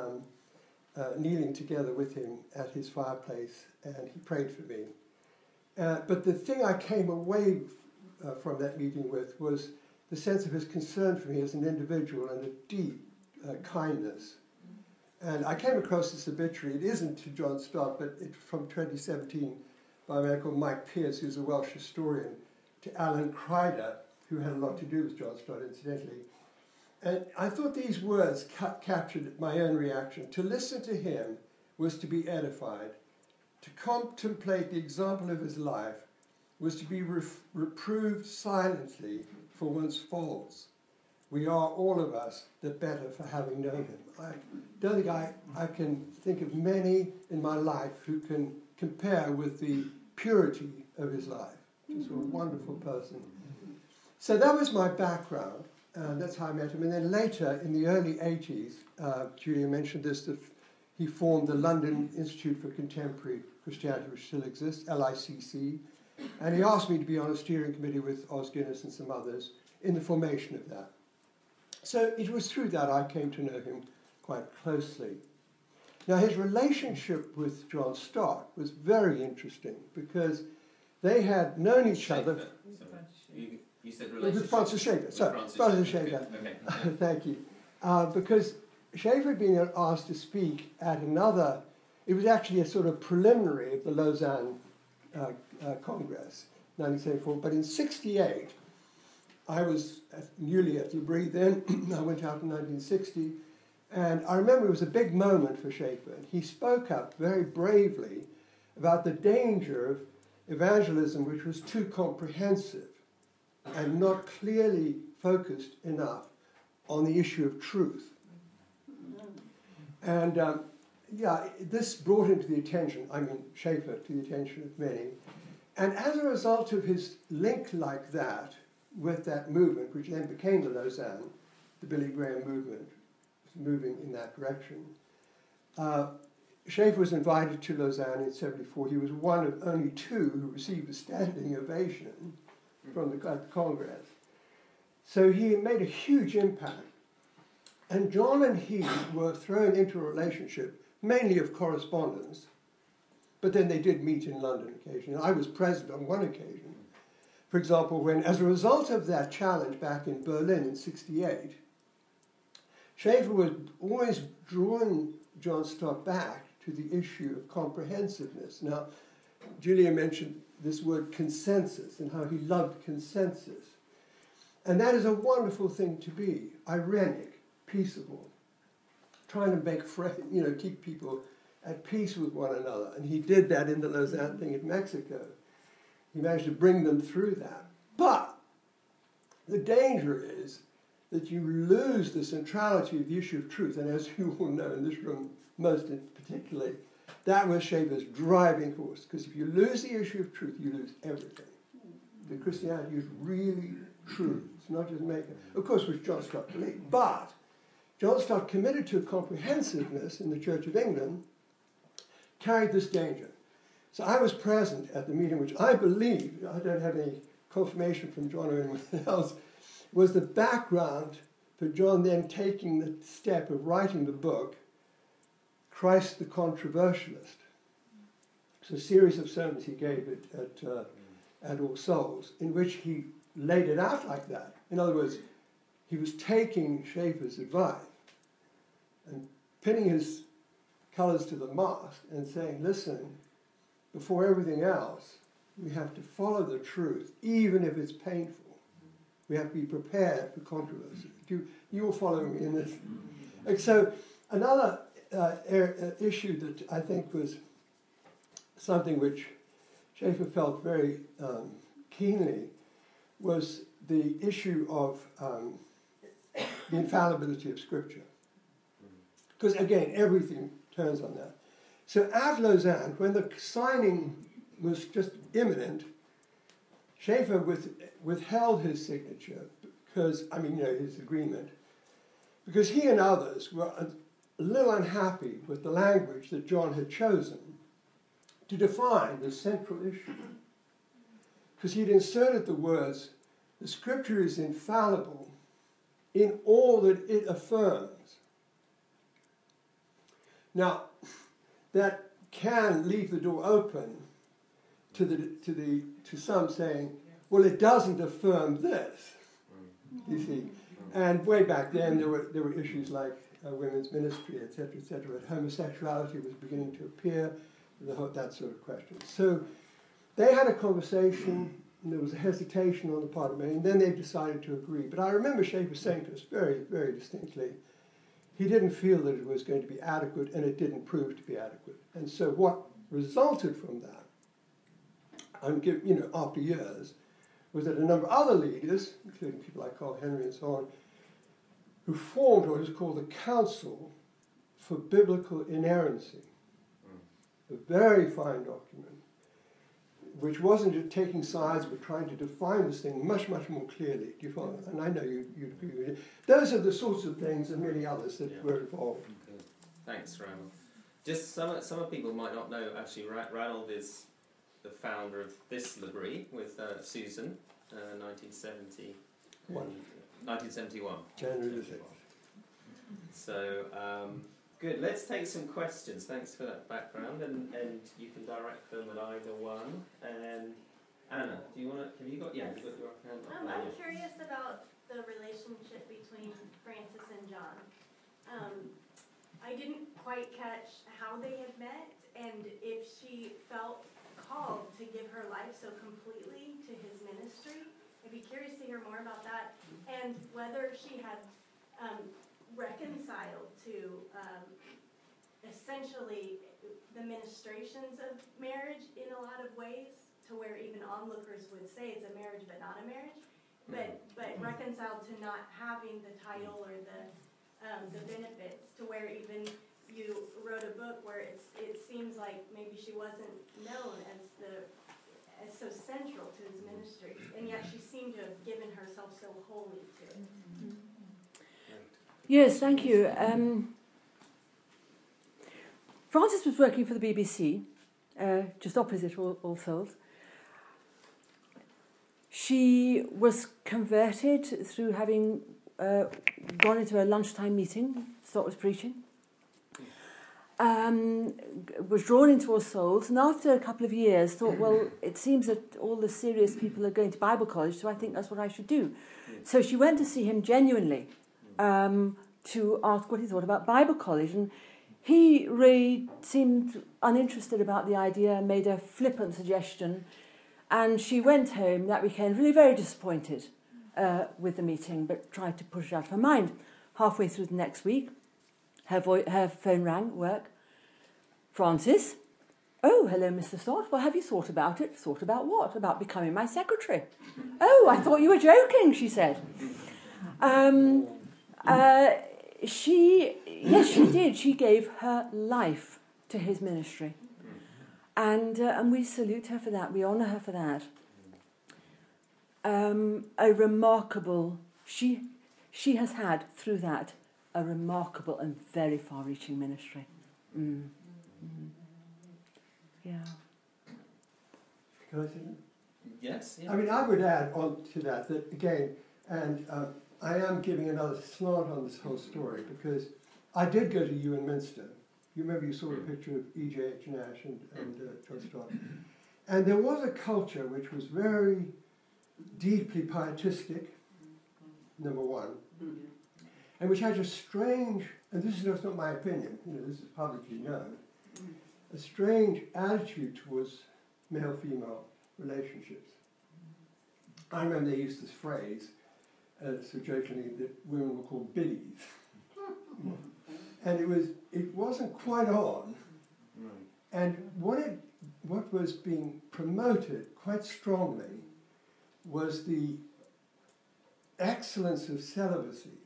kneeling together with him at his fireplace, and he prayed for me. But the thing I came away from that meeting with was the sense of his concern for me as an individual and a deep kindness. And I came across this obituary. It isn't to John Stott, but it's from 2017 by a man called Mike Pearce, who's a Welsh historian, to Alan Kreider, who had a lot to do with John Stott, incidentally. And I thought these words captured my own reaction. To listen to him was to be edified. To contemplate the example of his life was to be reproved silently for one's faults. We are, all of us, the better for having known him. I don't think I can think of many in my life who can compare with the purity of his life. Just a wonderful person. So that was my background. That's how I met him. And then later, in the early 80s, Julia mentioned this, that he formed the London Institute for Contemporary Christianity, which still exists, LICC. And he asked me to be on a steering committee with Os Guinness and some others in the formation of that. So it was through that I came to know him quite closely. Now, his relationship with John Stott was very interesting, because they had known each other.
You said relationship
with Francis Schaeffer. Sorry, Francis Schaeffer. Okay. Thank you. Because Schaeffer had been asked to speak at another, it was actually a sort of preliminary of the Lausanne Congress, 1974. But in 1968, I was newly at L'Abri then. I went out in 1960. And I remember it was a big moment for Schaeffer. He spoke up very bravely about the danger of evangelism which was too comprehensive and not clearly focused enough on the issue of truth. And this brought him to the attention, Schaeffer, to the attention of many. And as a result of his link like that with that movement, which then became the Lausanne, the Billy Graham movement, moving in that direction, Schaeffer was invited to Lausanne in 1974. He was one of only two who received a standing ovation from the Congress. So he made a huge impact. And John and he were thrown into a relationship, mainly of correspondence, but then they did meet in London occasionally. I was present on one occasion. For example, when, as a result of that challenge back in Berlin in 1968, Schaeffer was always drawing John Stott back to the issue of comprehensiveness. Now, Julia mentioned this word consensus and how he loved consensus. And that is a wonderful thing to be, irenic, peaceable, trying to make keep people at peace with one another. And he did that in the Lausanne thing in Mexico. He managed to bring them through that. But the danger is that you lose the centrality of the issue of truth. And as you all know in this room, most particularly, that was Schaeffer's driving force. Because if you lose the issue of truth, you lose everything. The Christianity is really true. It's not just making... Of course, which John Stott believed. But John Stott, committed to comprehensiveness in the Church of England, carried this danger. So I was present at the meeting, which I believe, I don't have any confirmation from John or anyone else, was the background for John then taking the step of writing the book, Christ the Controversialist. It's a series of sermons he gave at All Souls, in which he laid it out like that. In other words, he was taking Schaeffer's advice and pinning his colours to the mast and saying, listen, before everything else, we have to follow the truth, even if it's painful. We have to be prepared for controversy. You all following me in this? And so another issue that I think was something which Schaeffer felt very keenly was the issue of the infallibility of Scripture. Because, again, everything turns on that. So at Lausanne, when the signing was just imminent, Schaeffer withheld his signature because, his agreement, because he and others were a little unhappy with the language that John had chosen to define the central issue. Because he'd inserted the words, the Scripture is infallible in all that it affirms. Now, that can leave the door open to some saying, well, it doesn't affirm this. You see, and way back then there were issues like women's ministry, etc., etc. Homosexuality was beginning to appear, that sort of question. So they had a conversation, and there was a hesitation on the part of many, and then they decided to agree. But I remember Schaeffer saying to us very, very distinctly, he didn't feel that it was going to be adequate, and it didn't prove to be adequate. And so what resulted from that, after years, was that a number of other leaders, including people like Carl Henry and so on, who formed what is called the Council for Biblical Inerrancy, a very fine document, which wasn't taking sides but trying to define this thing much, much more clearly. Do you follow? And I know you'd agree with it. Those are the sorts of things and many others that were involved.
Okay. Thanks, Ranald. Just some people might not know, actually, Ranald is the founder of this L'Abri with Susan, 1971.
January the 6th.
So, good. Let's take some questions. Thanks for that background, and you can direct them at either one. And Anna, do you want to? Have you got? Yeah, you've got your hand up.
I'm curious about the relationship between Francis and John. I didn't quite catch how they had met, and if she felt called to give her life so completely to his ministry. be curious to hear more about that and whether she had reconciled to essentially the ministrations of marriage in a lot of ways, to where even onlookers would say it's a marriage but not a marriage, but reconciled to not having the title or the benefits, to where even you wrote a book where it seems like maybe she wasn't known as so central to his ministry, and yet she seemed to have given herself so wholly to it.
Yes, thank you. Frances was working for the BBC, just opposite All Souls. She was converted through having gone into a lunchtime meeting, Stott was preaching, was drawn into All Souls, and after a couple of years thought, well, it seems that all the serious people are going to Bible college, so I think that's what I should do. So she went to see him genuinely to ask what he thought about Bible college, and he really seemed uninterested about the idea, made a flippant suggestion, and she went home that weekend really very disappointed with the meeting, but tried to push it out of her mind. Halfway through the next week, her phone rang at work. Frances, oh, hello, Mr. Stott. Well, have you thought about it? Thought about what? About becoming my secretary. Oh, I thought you were joking, she said. She did. She gave her life to his ministry. And we salute her for that. We honour her for that. A remarkable... She has had, through that, a remarkable and very far-reaching ministry. Yeah.
Can I say that?
Yes. Yeah.
I mean, I would add on to that again, and I am giving another slant on this whole story, because I did go to Ewan Minster. You remember you saw a picture of E.J.H. Nash and John Stott. And there was a culture which was very deeply pietistic, number one, and which had a strange, and this is not my opinion, this is publicly known, a strange attitude towards male-female relationships. I remember they used this phrase, so jokingly, that women were called biddies. And it wasn't quite on. And what was being promoted quite strongly was the excellence of celibacy.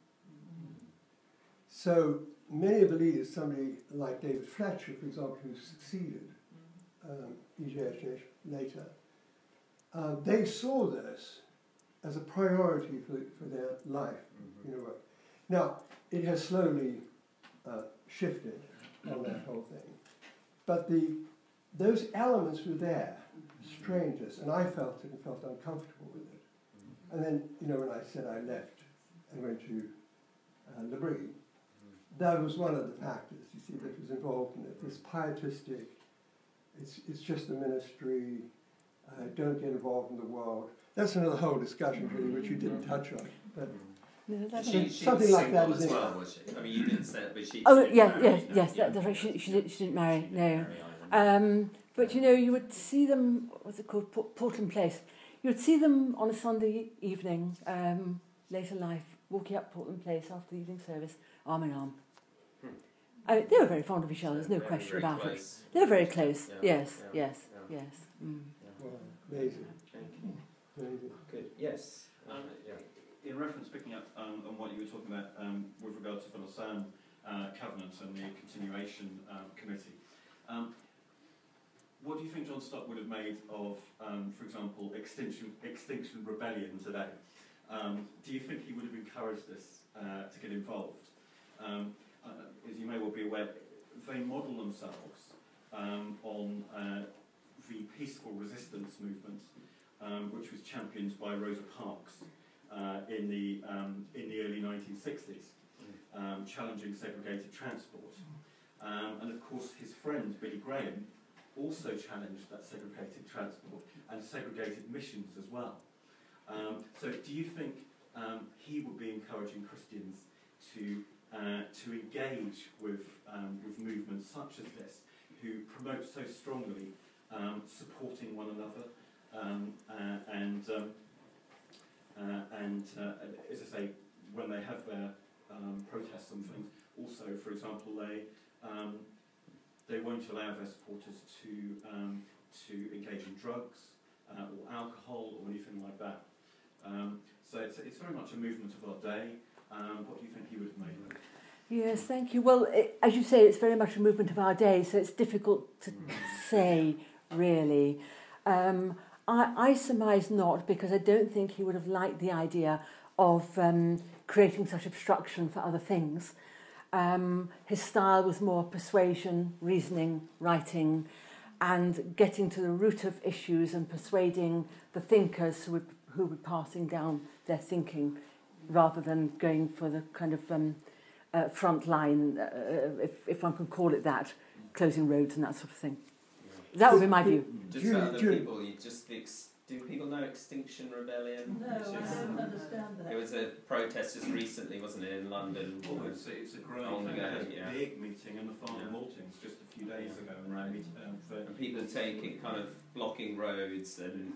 So many of the leaders, somebody like David Fletcher, for example, who succeeded E.J.H. later, they saw this as a priority for their life. Now, it has slowly shifted on that whole thing. But those elements were there, strangeness, and I felt it and felt uncomfortable with it. And then, when I said I left and went to L'Abri, that was one of the factors, you see, that was involved in it. This pietistic, it's just the ministry, don't get involved in the world. That's another whole discussion, really, which you didn't touch on. But
she
something
was
like that
single
is
as well, was she? I mean, you didn't say it, but she...
Oh,
she
yes,
married,
yes,
no?
that's right. She didn't marry, no. But, you would see them, what's it called, Portland Place. You would see them on a Sunday evening, later life, walking up Portland Place after the evening service, arm in arm. They were very fond of each other, there's no question about it. They were very close, yes.
Well, amazing. Amazing.
Good, yes.
In reference, picking up on what you were talking about with regard to the Lausanne Covenant and the continuation committee, what do you think John Stott would have made of, for example, Extinction Rebellion today? Do you think he would have encouraged this to get involved? As you may well be aware, they model themselves on the peaceful resistance movement, which was championed by Rosa Parks in the early 1960s, challenging segregated transport. And of course, his friend Billy Graham also challenged that segregated transport and segregated missions as well. So, do you think he would be encouraging Christians to engage with movements such as this, who promote so strongly supporting one another and and as I say, when they have their protests and things, also, for example, they won't allow their supporters to engage in drugs or alcohol or anything like that. So it's very much a movement of our day. What do you think he would have made of it?
Yes, thank you. Well, as you say, it's very much a movement of our day, so it's difficult to say, really. I surmise not, because I don't think he would have liked the idea of creating such obstruction for other things. His style was more persuasion, reasoning, writing, and getting to the root of issues and persuading the thinkers who were passing down their thinking, rather than going for the kind of front line, if one can call it that, closing roads and that sort of thing. That would be my view.
Just for other people, do people know Extinction Rebellion?
No, I don't understand that.
It was a protest just recently, wasn't it, in London?
Well, it's a growing thing. There was a big meeting in the Farm Maltings just a few days ago,
and people taking blocking roads and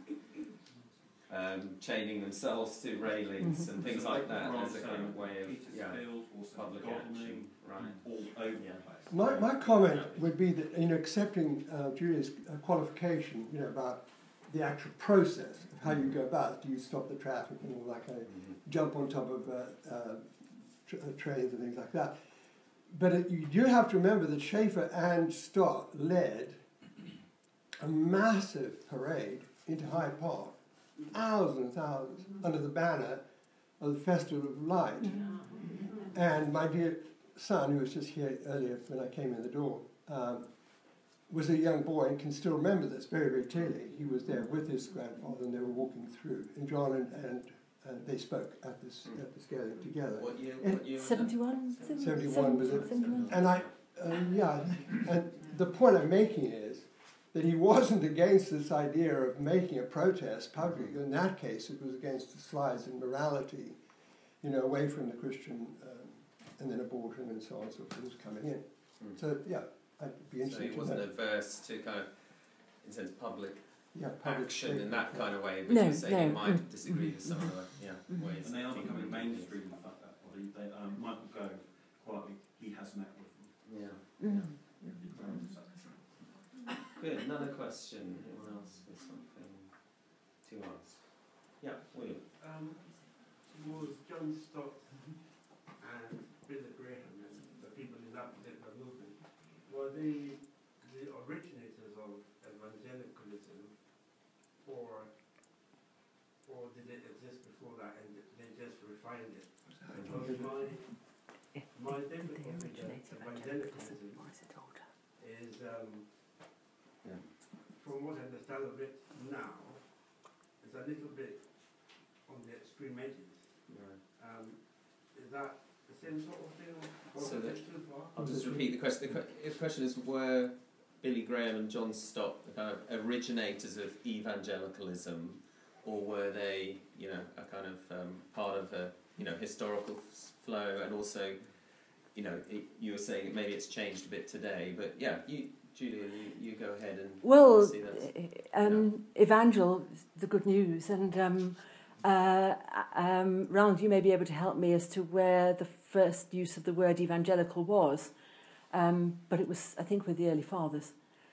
chaining themselves to railings and things like that as a kind of way of public action,
all over the place.
My comment would be that accepting Julia's qualification, about the actual process of how you go about it. Do you stop the traffic and all that kind of jump on top of trains and things like that? But you do have to remember that Schaeffer and Stott led a massive parade into Hyde Park, thousands and thousands, under the banner of the Festival of Light. And my dear son, who was just here earlier when I came in the door, was a young boy and can still remember this very, very clearly. He was there with his grandfather and they were walking through. And John and they spoke at this gathering together.
What year?
71?
71 was it?
71.
And and the point I'm making is that he wasn't against this idea of making a protest publicly. In that case, it was against the slides in morality, away from the Christian, and then abortion and so on and so forth was coming in. So, I'd be interested.
So he wasn't averse to kind of, in a sense, public action in that kind of way, but
No,
you say
no.
you might disagree with some other ways.
And they are becoming mainstream, the fact that body. Michael Gove, quietly, he has met with them.
Good. Another question. Anyone else with something to ask? Yeah, William.
Was John Stott and Billy Graham and the people in that particular movement, were they the originators of evangelicalism, or did it exist before that and they just refined it? Because my difficulty with evangelicalism is, from what I understand of it now, it's a little bit on the extreme edges. Is that the same sort of thing?
So I'll just repeat the question. The question is, were Billy Graham and John Stott the kind of originators of evangelicalism, or were they, a kind of part of a, historical flow, and also, you were saying that maybe it's changed a bit today, but Julia, you go ahead and see that.
Evangel, the good news, and Round, you may be able to help me as to where the first use of the word evangelical was, but it was, I think, with the early fathers.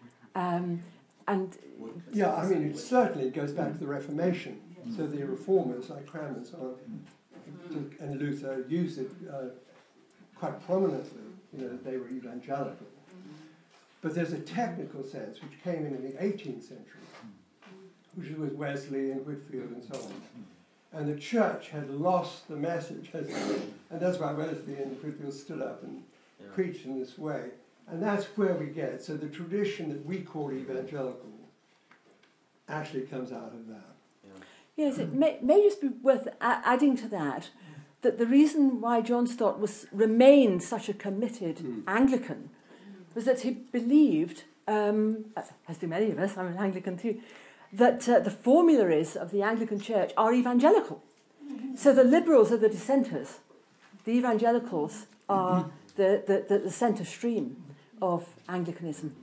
it certainly goes back to the Reformation. So the reformers like Cranmer and so on, and Luther used it quite prominently, that they were evangelical. But there's a technical sense which came in the 18th century, which was with Wesley and Whitfield and so on. And the church had lost the message, and that's why Wesley and Whitfield stood up and preached in this way. And that's where we get it. So the tradition that we call evangelical actually comes out of that.
Yes, it may just be worth adding to that the reason why John Stott remained such a committed Anglican was that he believed, as do many of us, I'm an Anglican too, that the formularies of the Anglican Church are evangelical. So the liberals are the dissenters. The evangelicals are the centre stream of Anglicanism.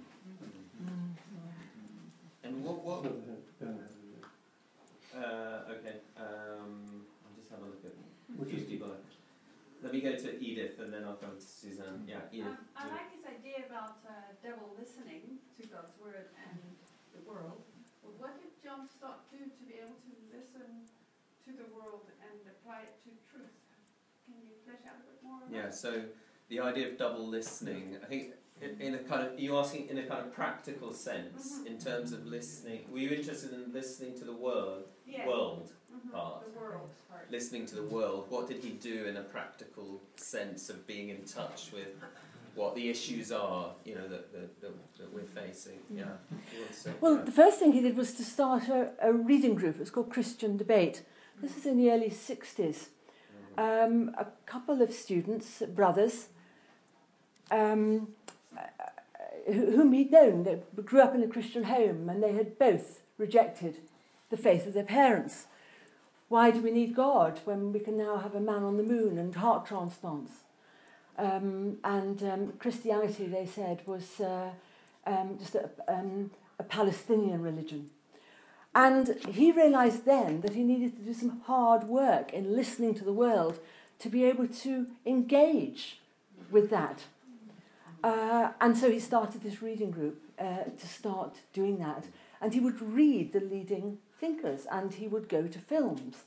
And what? Okay.
which is
Let me go to Edith and then I'll come to Suzanne. Yeah, Edith.
I like his idea about double listening to God's word and the world. But what did John Stott do to be able to listen to the world and apply it to truth? Can you flesh out a bit more?
Yeah, so the idea of double listening, I think in a kind of, you're asking in a kind of practical sense, in terms of listening. Were you interested in listening to the world part?
The world part.
Listening to the world. What did he do in a practical sense of being in touch with what the issues are, you know, that we're facing? Yeah. You want to say,
Well, the first thing he did was to start a reading group. It was called Christian Debate. This was in the early 60s. A couple of students, brothers, whom he'd known, they grew up in a Christian home, and they had both rejected the faith of their parents. Why do we need God when we can now have a man on the moon and heart transplants? Christianity, they said, was just a Palestinian religion. And he realised then that he needed to do some hard work in listening to the world to be able to engage with that. And so he started this reading group to start doing that. And he would read the leading thinkers, and he would go to films.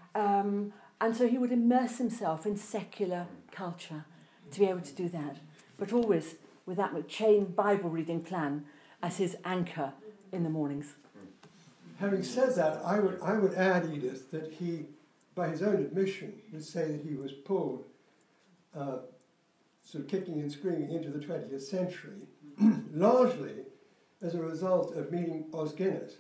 And so he would immerse himself in secular culture to be able to do that, but always with that McChain Bible reading plan as his anchor in the mornings.
Having said that, I would add, Edith, that he, by his own admission, would say that he was pulled, sort of kicking and screaming, into the 20th century, largely as a result of meeting Os Guinness.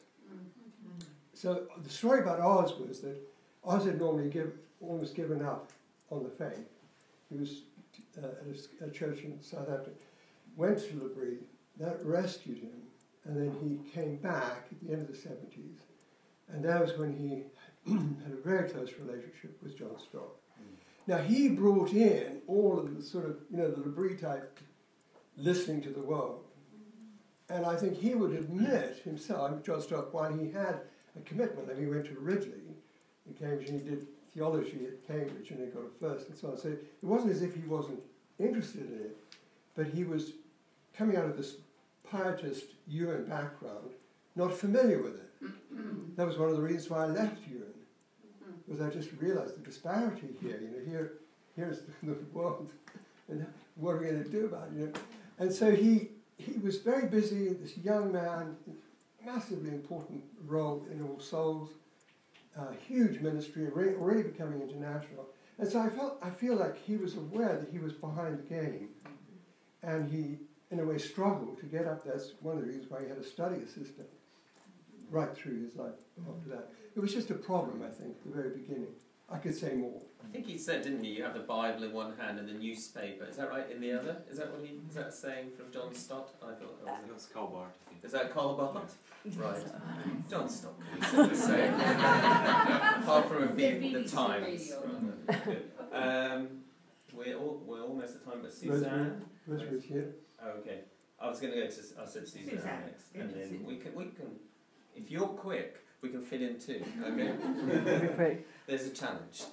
So the story about Os was that Os had normally almost given up on the faith. He was at a church in Southampton, went to L'Abri, that rescued him, and then he came back at the end of the 70s, and that was when he had a very close relationship with John Stott. Now he brought in all of the sort of, the L'Abri type listening to the world. And I think he would admit himself, John Stott, while he had a commitment, and he went to Ridley in Cambridge, and he did theology at Cambridge, and he got a first and so on. So it wasn't as if he wasn't interested in it, but he was coming out of this pietist UN background, not familiar with it. That was one of the reasons why I left UN, because I just realized the disparity here. Here's the world, and what are we going to do about it? And so he was very busy, this young man, massively important role in All Souls, huge ministry, already becoming international. And so I feel like he was aware that he was behind the game, and he, in a way, struggled to get up. That's one of the reasons why he had a study assistant right through his life after that. It was just a problem, I think, at the very beginning. I could say more.
I think he said, didn't he, you have the Bible in one hand and the newspaper. Is that right, in the other? Is that a saying from John Stott? I thought that was
Colbart, I think.
Is that Colbart? Right. John Stott can be say. Apart from it being the Times. Right. We're almost at time, but Suzanne?
Rosemary's here.
Oh, okay. I was going to go to, I said Suzanne next. And then we can, if you're quick, we can fit in two, okay? There's a challenge.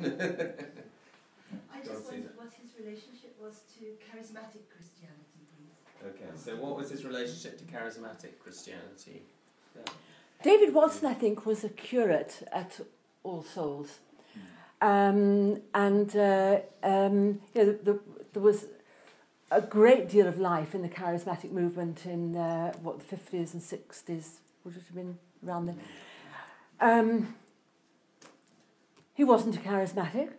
I just wondered what his relationship was to charismatic Christianity, please.
Okay, so what was his relationship to charismatic Christianity? Yeah.
David Watson, I think, was a curate at All Souls. There was a great deal of life in the charismatic movement in, the 50s and 60s, would it have been around then? He wasn't a charismatic,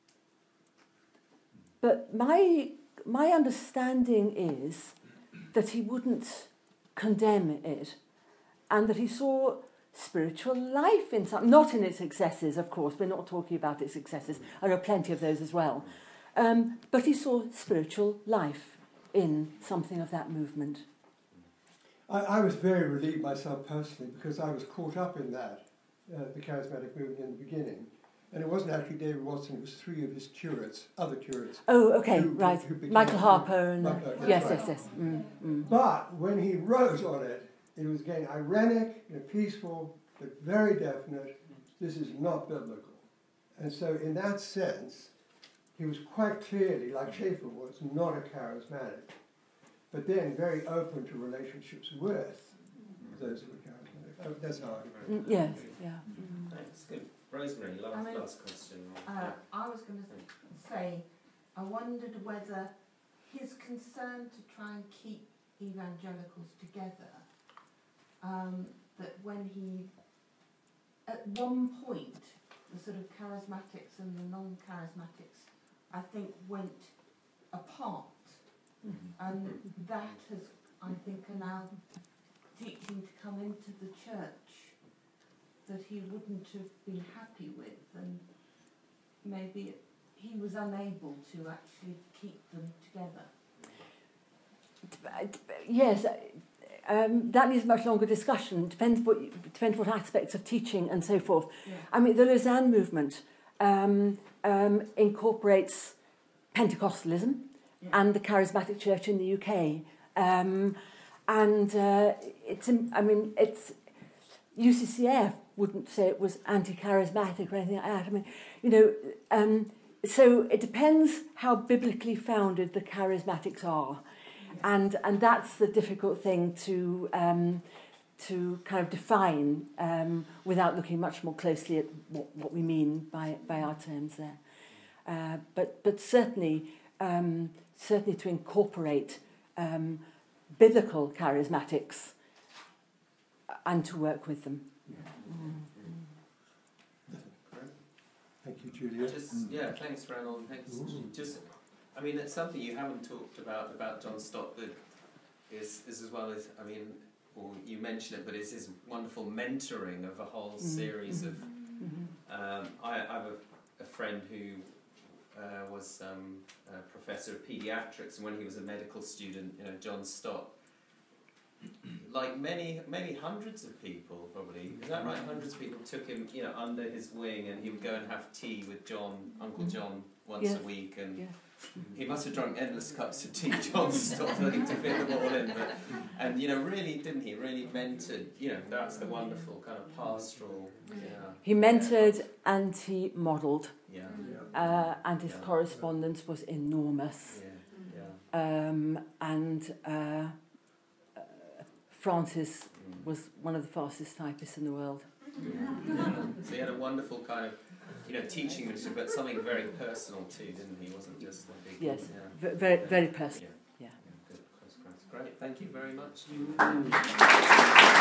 but my understanding is that he wouldn't condemn it, and that he saw spiritual life in some, not in its excesses, of course. We're not talking about its excesses. There are plenty of those as well, but he saw spiritual life in something of that movement.
I was very relieved myself personally, because I was caught up in that, the charismatic movement in the beginning. And it wasn't actually David Watson, it was three of his curates, other curates.
Oh, okay, right. Michael Harper and... Yes.
But when he wrote on it, it was again ironic, peaceful, but very definite. This is not biblical. And so in that sense, he was quite clearly, like Schaeffer was, not a charismatic, but then very open to relationships with those who were charismatic. Oh, that's how I agree.
Yes, yeah.
Thanks, good. Rosemary, last question.
I was going to say, I wondered whether his concern to try and keep evangelicals together, that when he, at one point, the sort of charismatics and the non-charismatics, I think, went apart. And that has, I think, allowed teaching to come into the church that he wouldn't have been happy with, and maybe he was unable to actually keep them together.
Yes, that needs a much longer discussion. Depends what aspects of teaching and so forth.
Yeah.
I mean, the Lausanne movement incorporates Pentecostalism and the charismatic church in the UK, it's UCCF wouldn't say it was anti-charismatic or anything like that. I mean, so it depends how biblically founded the charismatics are. And that's the difficult thing to kind of define without looking much more closely at what we mean by our terms there. But certainly to incorporate biblical charismatics and to work with them.
Thank you, Julia.
Thanks, Ranald. Thanks. I mean, it's something you haven't talked about John Stott that is as well as, I mean, or you mentioned it, but it's his wonderful mentoring of a whole series of. I have a friend who was a professor of paediatrics, and when he was a medical student, John Stott, like many hundreds of people, probably, is that right? Hundreds of people took him, under his wing, and he would go and have tea with Uncle John, once a week, and he must have drunk endless cups of tea. John Stott, I think, to fit them all in. And really, didn't he? Really mentored. That's the wonderful kind of pastoral.
He mentored and he modelled.
Yeah.
And his correspondence was enormous. And Francis was one of the fastest typists in the world.
So he had a wonderful kind of, teaching ministry, but something very personal too, didn't he? He wasn't just a big...
Yes, very, very personal.
Good. Great, thank you very much.